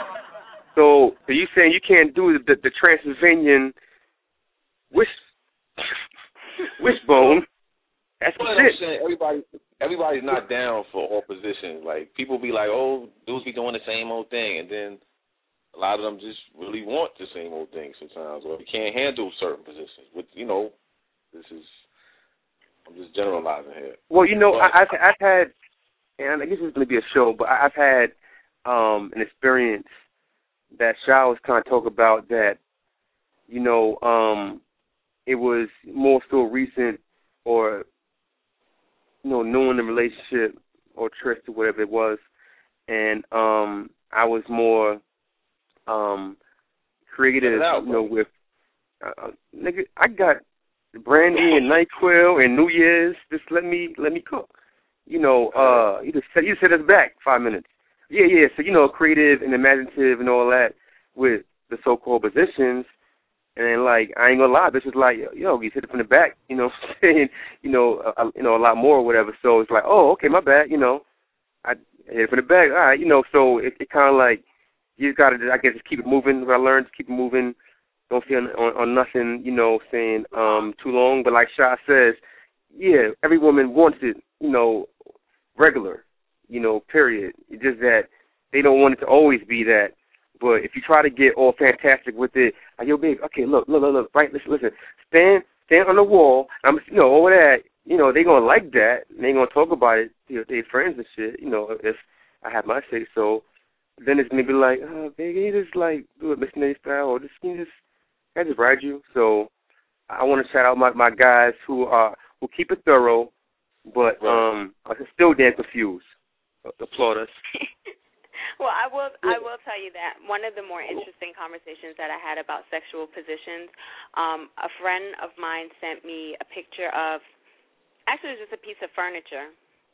So are you saying you can't do the the Transylvanian wish wishbone? That's what I'm saying. Everybody everybody's not down for all positions. Like people be like, oh, dudes be doing the same old thing, and then a lot of them just really want the same old thing sometimes, or they can't handle certain positions. But you know, this is I'm just generalizing here. Well, you know, but, I, I've I've had, and I guess it's going to be a show, but I've had um, an experience that Sha was kind of talk about that, you know, um, it was more so recent or, you know, knowing the relationship or trust or whatever it was, and um, I was more um, creative, out, you know, with, uh, nigga, I got brandy and NyQuil and New Year's. Just let me let me cook. You know, uh, you just you just set us back five minutes. Yeah, yeah. So you know, creative and imaginative and all that with the so-called positions, and then like I ain't gonna lie, bitch is like, yo, you hit it from the back. You know, what I'm saying, you know, uh, you know, a lot more or whatever. So it's like, oh, okay, my bad. You know, I hit it from the back. All right, you know. So it, it kind of like you just gotta, I guess, just keep it moving. What I learned, just keep it moving. Don't feel on, on, on nothing, you know, saying um, too long. But like Sha says, yeah, every woman wants it, you know, regular, you know, period. It's just that they don't want it to always be that. But if you try to get all fantastic with it, like, yo, babe, okay, look, look, look, look, right, listen, listen, stand, stand on the wall. I'm, you know, all that, you know, they gonna like that. And they gonna talk about it to their friends and shit. You know, if I have my say so, then it's gonna be like, oh, baby, you just like do it missionary style, or just you just. I just ride you. So I want to shout out my, my guys who are who keep it thorough, but um, are still damn confused. Applaud us. Well, I will I will tell you that one of the more interesting conversations that I had about sexual positions, um, a friend of mine sent me a picture of, actually it was just a piece of furniture,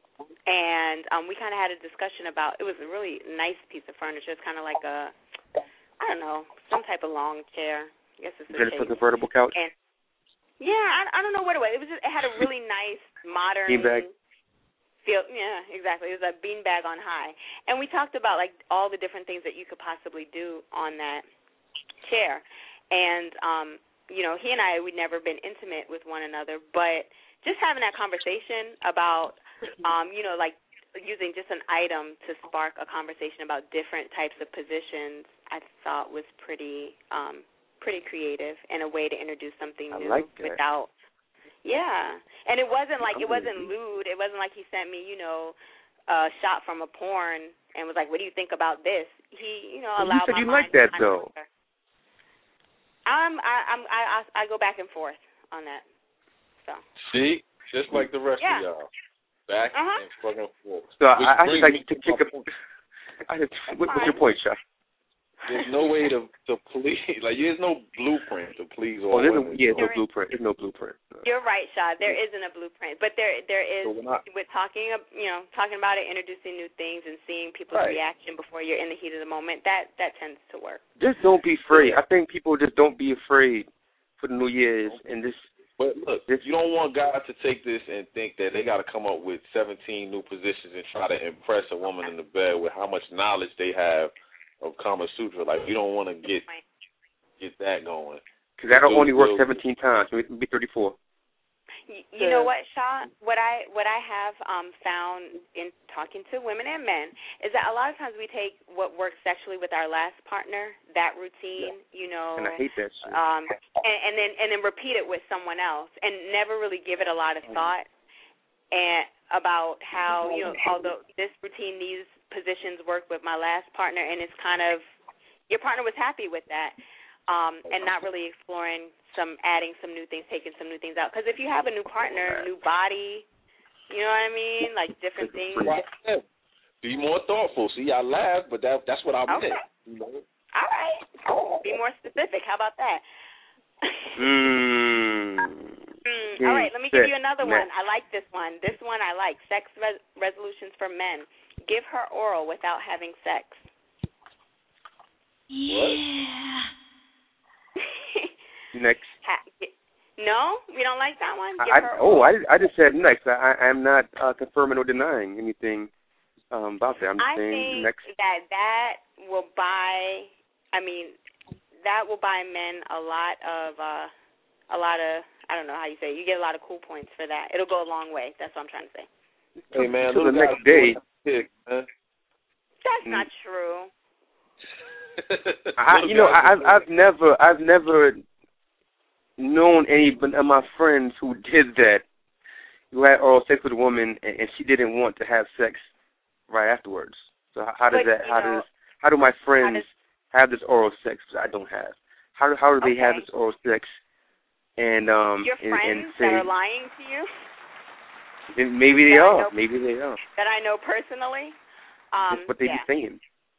and um, we kind of had a discussion about, it was a really nice piece of furniture. It's kind of like a, I don't know, some type of long chair. I guess it's a Jennifer convertible couch. And yeah, I, I don't know what it was. It was just, it had a really nice modern beanbag feel. Yeah, exactly. It was a beanbag on high, and we talked about like all the different things that you could possibly do on that chair. And um, you know, he and I, we'd never been intimate with one another, but just having that conversation about, um, you know, like using just an item to spark a conversation about different types of positions, I thought was pretty. Um, pretty creative and a way to introduce something new I like that. without yeah and it wasn't like it wasn't lewd. It wasn't like he sent me, you know, a shot from a porn and was like, what do you think about this? He, you know, well, allowed you said my you mind like that to though. I'm I I'm I, I I go back and forth on that. So see, just like the rest yeah. of y'all, back uh-huh. and fucking forth. So I, I just like to kick up. I just, what, what's your point, Sha? there's no way to to please. Like there's no blueprint to please all Oh, there's women. no, yeah, there's no blueprint. There's no blueprint. No. You're right, Shaw. There isn't a blueprint, but there there is So I, with talking, you know, talking about it, introducing new things, and seeing people's right. reaction before you're in the heat of the moment. That that tends to work. Just don't be afraid. I think people just don't be afraid for the New Year's and this. But look, this, you don't want guys to take this and think that they got to come up with seventeen new positions and try to impress a woman in the bed with how much knowledge they have of Kama Sutra. Like, you don't want to get get that going. Because that'll do, only work do, seventeen times. So it would be thirty-four. You, you know what, Shaw? What I what I have um, found in talking to women and men is that a lot of times we take what works sexually with our last partner, that routine, yeah. you know, and I hate that shit. Um, and, and then and then repeat it with someone else, and never really give it a lot of thought and about how, you know, although this routine, these positions work with my last partner, and it's kind of your partner was happy with that, um, and not really exploring some adding some new things, taking some new things out. Because if you have a new partner, new body, you know what I mean, like different things. Be more thoughtful. See, I laugh, but that that's what I okay. meant. You know? All right. Be more specific. How about that? mm. mm. All right. Let me give you another Next. one. I like this one. This one I like. Sex res- resolutions for men. Give her oral without having sex. Yeah. Next. Ha- no, you don't like that one. Give I, her oh, oral. I, I just said next. I, I am not uh, confirming or denying anything um, about that. I'm just I saying think next. that that will buy. I mean, that will buy men a lot of uh, a lot of. I don't know how you say it. You get a lot of cool points for that. It'll go a long way. That's what I'm trying to say. Hey man, to the guy next day. Pick, huh? That's Mm. not true. I, you know, I, I've I've never I've never known any of my friends who did that, who had oral sex with a woman and, and she didn't want to have sex right afterwards. So how, how does but, that? How know, does how do my friends does, have this oral sex that I don't have? How do how do they okay. have this oral sex? And um your and, friends and say, that are lying to you. and maybe they that are. know, Maybe they are. That I know personally. Um, That's what they yeah. be saying.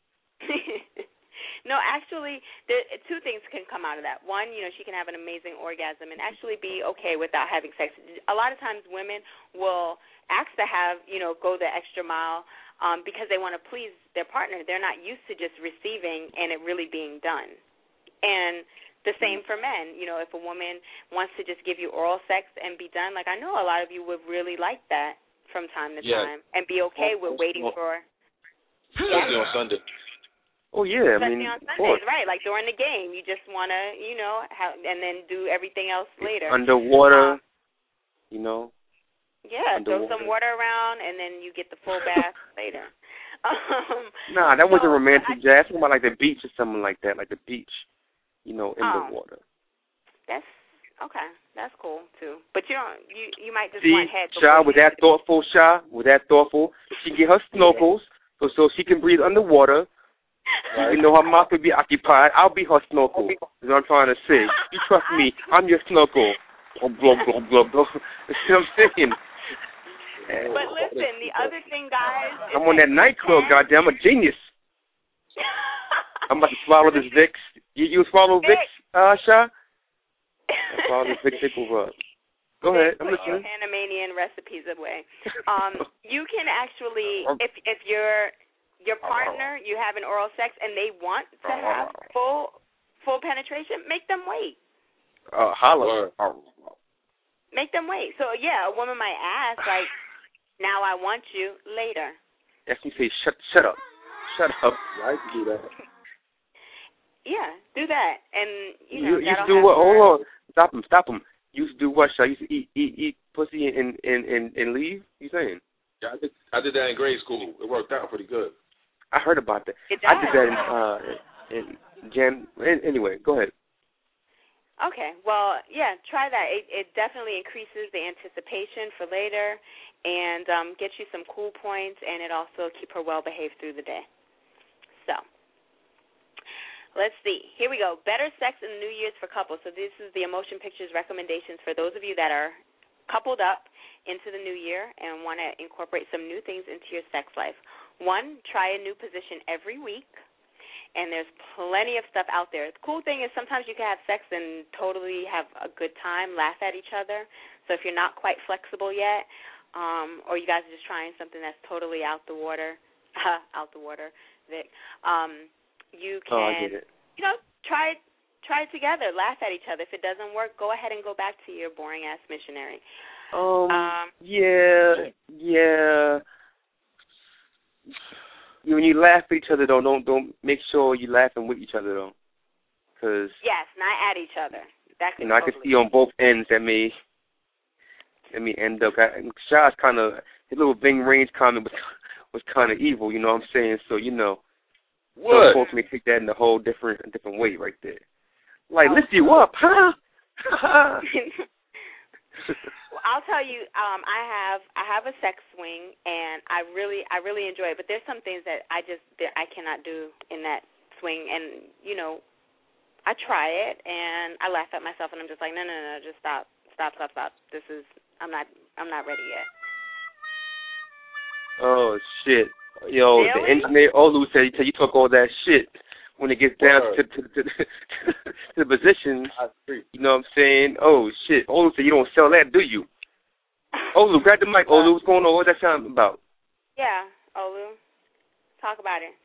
No, actually, the, two things can come out of that. One, you know, she can have an amazing orgasm and actually be okay without having sex. A lot of times women will ask to have, you know, go the extra mile um, because they want to please their partner. They're not used to just receiving and it really being done. And the same for men. You know, if a woman wants to just give you oral sex and be done, like I know a lot of you would really like that from time to yeah. time and be okay with waiting for. Especially on Sunday. Oh yeah, I Especially mean, on of Sundays, course. right? Like during the game, you just want to, you know, have, and then do everything else later. Underwater, Um, you know. Yeah, Underwater. throw some water around, and then you get the full bath later. Um, Nah, that wasn't so, romantic I, jazz. Something about like the beach or something like that, like the beach, you know, in oh, the water. That's okay. That's cool too. But you don't. You you might just See, want head. Sha, with that thoughtful, Sha, with that thoughtful, she get her snorkels so so she can breathe underwater. Right. Even though her mouth would be occupied, I'll be her snorkel. Is what I'm trying to say. You trust me, I'm your snorkel. Oh, blah, blah, blah, blah. You know what I'm saying? But listen, the other thing, guys. I'm on that nightclub, goddamn. I'm a genius. I'm about to swallow this Vicks. You, you swallow Vicks, uh, Sha? I swallow this Vicks Vicks rub. Go ahead, I'm put listening. your Panamanian recipes away. Um, you can actually, if if you're your partner, you have an oral sex, and they want to have full full penetration, make them wait. Uh, holla. Make them wait. So, yeah, a woman might ask, like, now I want you later. That's me say, shut shut up. Shut up. I can do that. Yeah, do that. And, you You, know, you used to that'll do what? have Hold on. Stop him, stop him. You used to do what, Sha? You used to eat, eat, eat pussy and, and, and, and leave? You saying? Yeah, I did, I did that in grade school. It worked out pretty good. I heard about that. It I does. did that in, uh, in Jan. Anyway, go ahead. Okay. Well, yeah, try that. It, it definitely increases the anticipation for later and um, gets you some cool points, and it also keep her well behaved through the day. So, let's see. Here we go. Better sex in the New Year's for couples. So this is the Emotion Pictures recommendations for those of you that are coupled up into the new year and want to incorporate some new things into your sex life. One, try a new position every week. and there's plenty of stuff out there. The cool thing is sometimes you can have sex and totally have a good time, laugh at each other. So if you're not quite flexible yet, um, or you guys are just trying something that's totally out the water, out the water, Vic, um, you can, oh, I get it. you know, try it, try it together, laugh at each other. If it doesn't work, go ahead and go back to your boring-ass missionary. Um, um yeah, yeah. When you laugh at each other, though, don't don't make sure you're laughing with each other, though, because yes, not at each other. That you know, totally. I can see on both ends that may that may end up. Shah's kind of his little Ving Rhames comment was was kind of evil, you know what I'm saying? So you know, what? some folks may take that in a whole different a different way right there. Like, oh, lift you up, huh? Well, I'll tell you, um, I have I have a sex swing, and I really I really enjoy it. But there's some things that I just that I cannot do in that swing, and you know, I try it, and I laugh at myself, and I'm just like, no, no, no, just stop, stop, stop, stop. This is I'm not I'm not ready yet. Oh shit, yo, really? The engineer Olu said you talk all that shit. When it gets down to, to, to, to the positions, you know what I'm saying? Oh, shit. Olu said you don't sell that, do you? Olu, grab the mic. Olu, what's going on? What's that sound about? Yeah, Olu. Talk about it.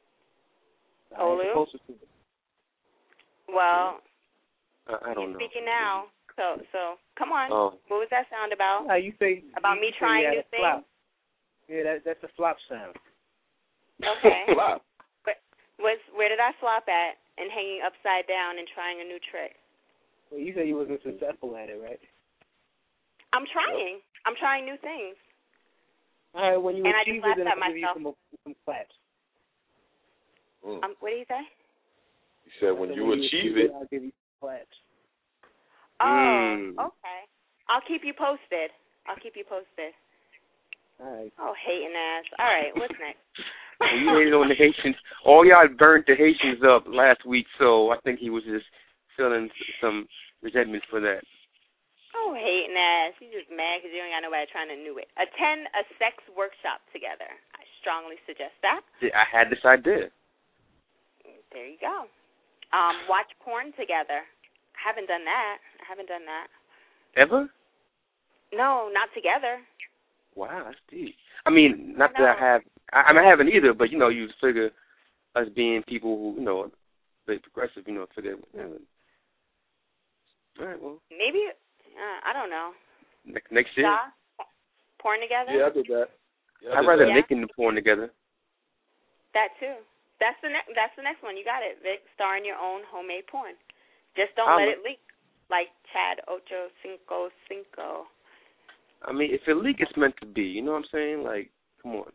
Olu? Well, I, I don't you're know. speaking now. So, so come on. Oh. What was that sound about? Yeah, you say, about you me say trying new things? Flop. Yeah, that, that's a flop sound. Okay. Flop. Was where did I flop at and hanging upside down and trying a new trick? Well, you said you wasn't successful at it, right? I'm trying. I'm trying new things. All right, when you and achieve I just it, then laughed I'll at give you myself. some, some claps. Mm. Um, what did he say? He said when, so you, when achieve you achieve it, it, I'll give you some claps. Oh, Mm. okay. I'll keep you posted. I'll keep you posted. All right. Oh, hating ass. All right, what's next? Well, you hated on the Haitians. All y'all burnt the Haitians up last week, so I think he was just feeling some resentment for that. Oh, hating ass. He's just mad because you ain't got nobody trying to do it. Attend a sex workshop together. I strongly suggest that. I had this idea. There you go. Um, watch porn together. I haven't done that. I haven't done that. Ever? No, not together. Wow, that's deep. I mean, not I that I have, I, I mean, I haven't either, but, you know, you figure us being people who, you know, very progressive, you know, figure, you know, all right, well. Maybe, uh, I don't know. Next, next year? Yeah? Porn together? yeah, I did that. Yeah, I I'd did rather that. making the porn together. That too. That's the next. That's the next one. You got it, Vic. Star in your own homemade porn. Just don't I'm let a, it leak, like Chad Ocho Cinco Cinco. I mean, if it leak, it's meant to be. You know what I'm saying? Like, come on.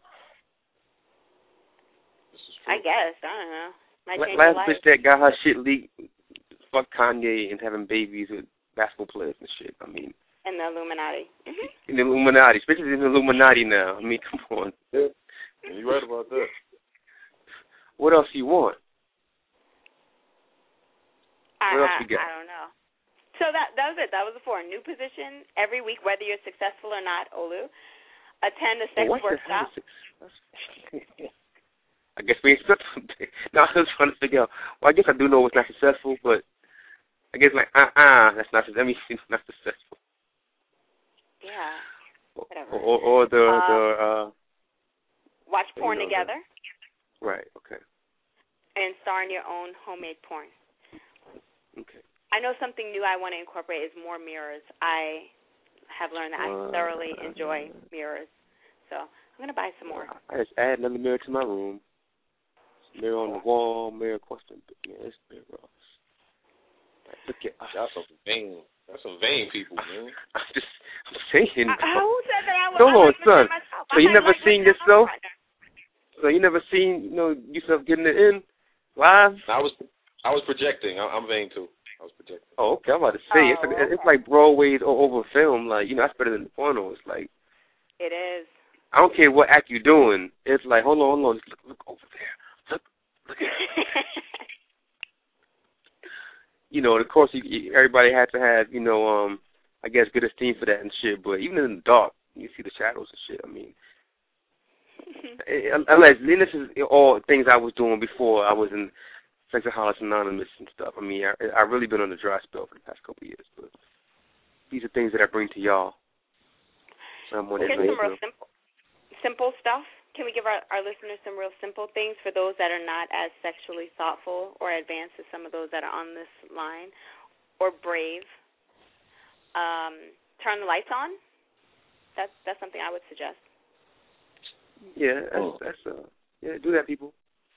This is I guess. I don't know. Might change Last your life. bitch that got her shit leaked, fuck Kanye and having babies with basketball players and shit. I mean. And the Illuminati. Mm-hmm. In the Illuminati. Especially in the Illuminati now. I mean, come on. Yeah, you're right about that. What else you want? I, What else I, you got? I don't know. So that that was it. That was the four. New position every week, whether you're successful or not, Olu. Attend a sex well, workshop. I guess we ain't successful. No, I was trying to figure out. Well, I guess I do know what's not successful, but I guess like, uh-uh, that's not, I mean, it's not successful. Yeah, whatever. Or, or, or the, um, the, uh... Watch porn you know, together. The, right, okay. And star in your own homemade porn. Okay. I know something new I want to incorporate is more mirrors. I have learned that I thoroughly enjoy mirrors. So I'm going to buy some more. I just add another mirror to my room. Mirror on the wall, mirror across the mirror. Look at us. That's some vain. That's some vain people, man. I'm just, I'm saying. Uh, who said that I would? Hold on, like son. myself. So you never like seen yourself? So you never seen, you know, yourself getting it in live? I was, I was projecting. I, I'm vain too. I was projecting. Oh, okay. I'm about to say oh, it's like, okay. it's like Broadway's over film. Like, you know, that's better than the porno. It's like it is. I don't care what act you're doing. It's like hold on, hold on, just look, look over there. Look, look at it. You know, of course, you, you, everybody had to have, you know, um, I guess good esteem for that and shit. But even in the dark, you see the shadows and shit. I mean, Unless, this is all things I was doing before I was in Sexaholics Anonymous and stuff. I mean, I, I've really been on a dry spell for the past couple of years, but these are things that I bring to y'all. I'm Here's some real simple, simple stuff. Can we give our, our listeners some real simple things for those that are not as sexually thoughtful or advanced as some of those that are on this line, or brave? Um, turn the lights on. That's that's something I would suggest. Yeah, that's, oh. that's uh, yeah, do that, people.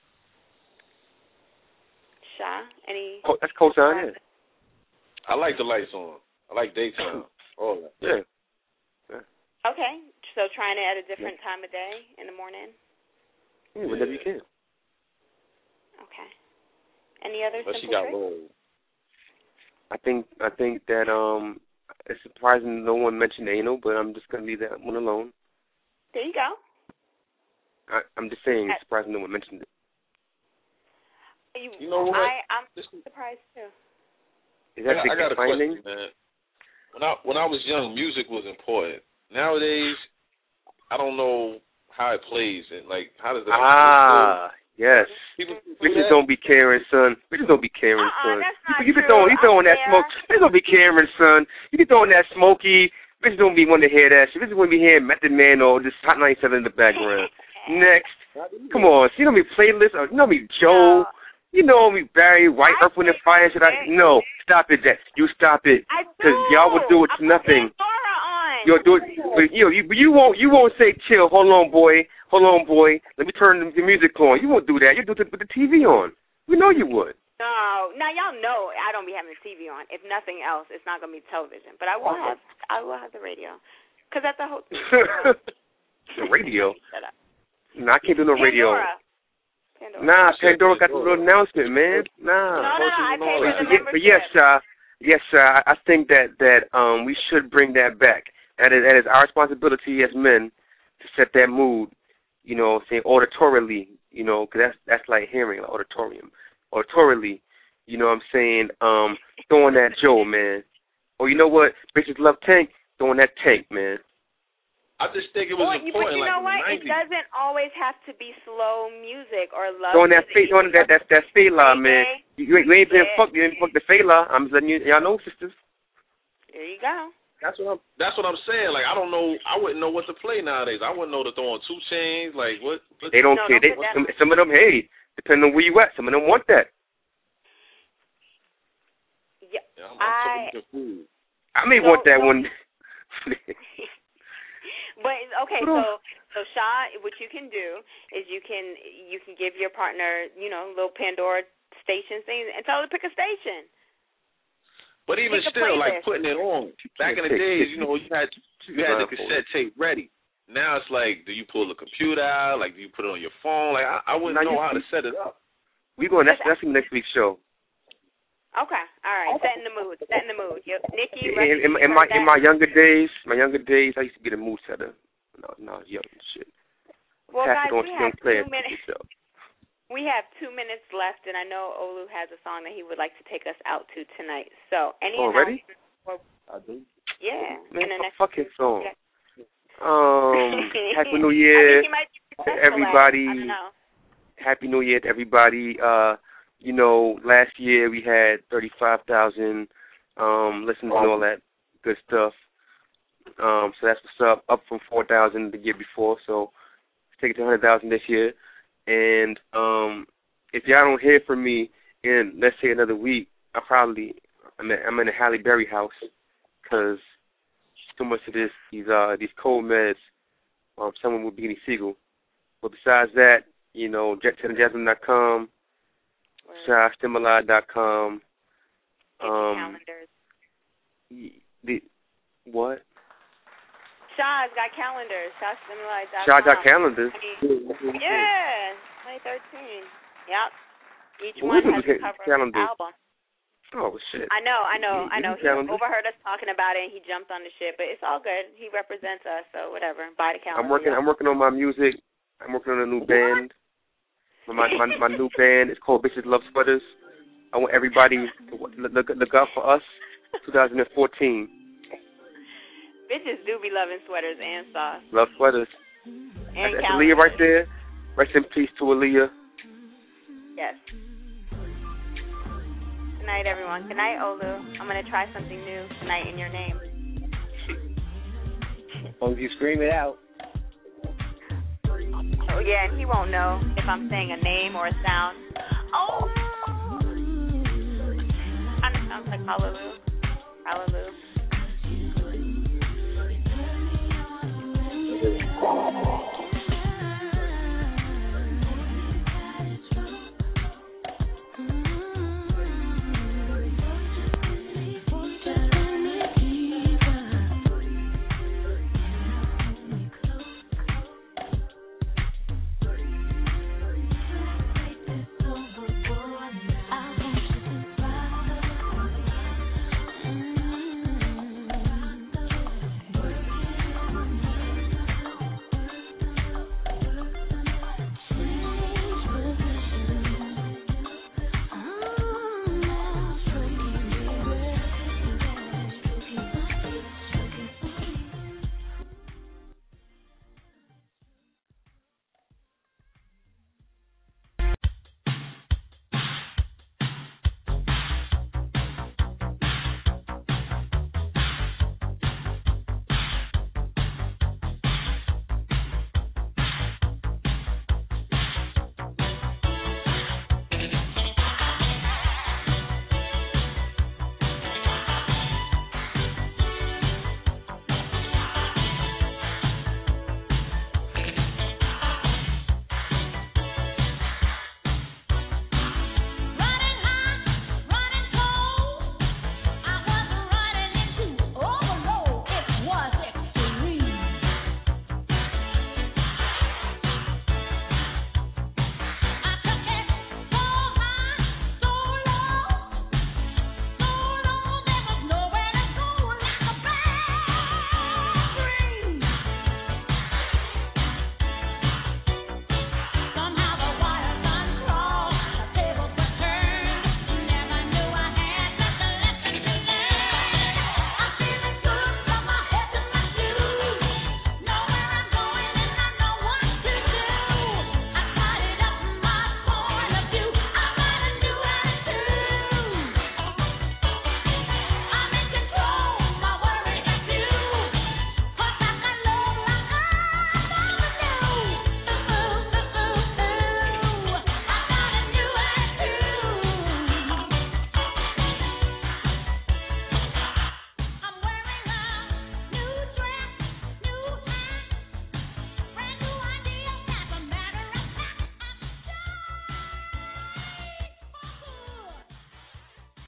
Sha, any? Oh, that's cosign, yeah. I like the lights on. I like daytime. All that. Yeah. yeah. Okay, so trying it at a different yeah. time of day in the morning. Yeah, whenever yeah. you can. Okay. Any other but simple she got tricks? rolled. I think I think that um, it's surprising no one mentioned anal, but I'm just gonna leave that one alone. There you go. I, I'm just saying, it's surprising no one mentioned it. You, you know what? I, I'm surprised too. Is that I, I got a finding? question, man. When I when I was young, music was important. Nowadays, I don't know how it plays and like how does it. Ah, yes. People do Bitches that? don't be caring, son. Bitches don't be caring, uh-uh, son. That's not you, you true. be throwing, you throwing that there. smoke. Bitches don't be caring, son. You be throwing that smoky. Bitches don't be wanting to hear that shit. Bitches want to be hearing Method Man or just Hot ninety-seven in the background. Next. Come on, you know me playlist, or you know me Joe, no. you know me Barry White, I Earth, Wind and Fire. Should I? No, stop it, that you stop it, because y'all would do it to nothing. You'll do it, but you, you, you won't, you won't say chill. Hold on, boy, hold on, boy. Let me turn the music on. You won't do that. You do it with the T V on. We know you would. No, now y'all know I don't be having the T V on. If nothing else, it's not gonna be television, but I will have, I will have the radio, because at the hotel. The radio. Shut up. No, I can't do no Pandora. radio. Pandora. Nah, Pandora got the little announcement, man. Nah. No, no, no. I paid for the membership. But yes, uh, yes, uh, I think that that um we should bring that back. That is, that is our responsibility as men to set that mood. You know, saying auditorially. You know, because that's that's like hearing, like auditorium, auditorially. You know what I'm saying? Um, throwing that Joe, man. Or you know what? Bitches love Tank. Throwing that Tank, man. I just think it was well, important. But you like know what? It doesn't always have to be slow music or love. Throwing that music. throwing that that that Fela, man. You, you ain't, you ain't been yeah. fucked. You ain't fucked the Fela. I'm just letting you, y'all know, sisters. There you go. That's what I'm. That's what I'm saying. Like I don't know. I wouldn't know what to play nowadays. I wouldn't know to throw on two chains. Like what? what they don't no, care. Don't They, some, some of them, hey, depending on where you at, some of them want that. Yeah, yeah I'm, I'm I, I may no, want that no. one. But okay, so so Sha, what you can do is you can you can give your partner, you know, little Pandora station things and tell her to pick a station. But even pick still, like putting it on. Back in the days, you know, you had you had the cassette tape ready. Now it's like, do you pull the computer out? Like, do you put it on your phone? Like, I, I wouldn't now know how to set it up. We going. That's that's next week's show. Okay, all right. Setting the mood. Setting the mood. Yo, Nikki, in, in, in my in my younger days, my younger days, I used to be the mood setter. No, no, young and shit. Well, Pass guys, it on we to have young two minutes. We have two minutes left, and I know Olu has a song that he would like to take us out to tonight. So, any oh, ready? Or, I do. Yeah. Man, in the next fuck his song. Yeah. Um, Happy New Year to everybody. Happy New Year to everybody. Uh. You know, last year we had thirty-five thousand um, listens and all that good stuff. Um, so that's what's up, up from four thousand the year before. So let's take it to one hundred thousand this year. And um, if y'all don't hear from me in, let's say, another week, I probably, I'm, at, I'm in the Halle Berry house because too much of this, these, uh, these cold meds, um, someone with Beanie Siegel. But besides that, you know, jet set and jasmine dot com. Sha Stimuli dot com. Um, calendars. The what? Sha's got calendars. Sha Stimuli dot com. Sha got calendars. Yeah, twenty thirteen. Yep. Each well, one has a cover calendars. album. Oh shit. I know, I know, I know. He calendars. overheard us talking about it, and he jumped on the shit. But it's all good. He represents us, so whatever. Buy the calendar. I'm working. I'm working on my music. I'm working on a new band. My, my my new band is called Bitches Love Sweaters. I want everybody to look, look out for us, twenty fourteen. Bitches do be loving sweaters and sauce. Love sweaters. And That's Aaliyah right there. Rest in peace to Aaliyah. Yes. Good night, everyone. Good night, Olu. I'm going to try something new tonight in your name. As long as you scream it out. Oh, yeah, and he won't know if I'm saying a name or a sound. Oh! Kind of sounds like hallelujah. Hallelujah.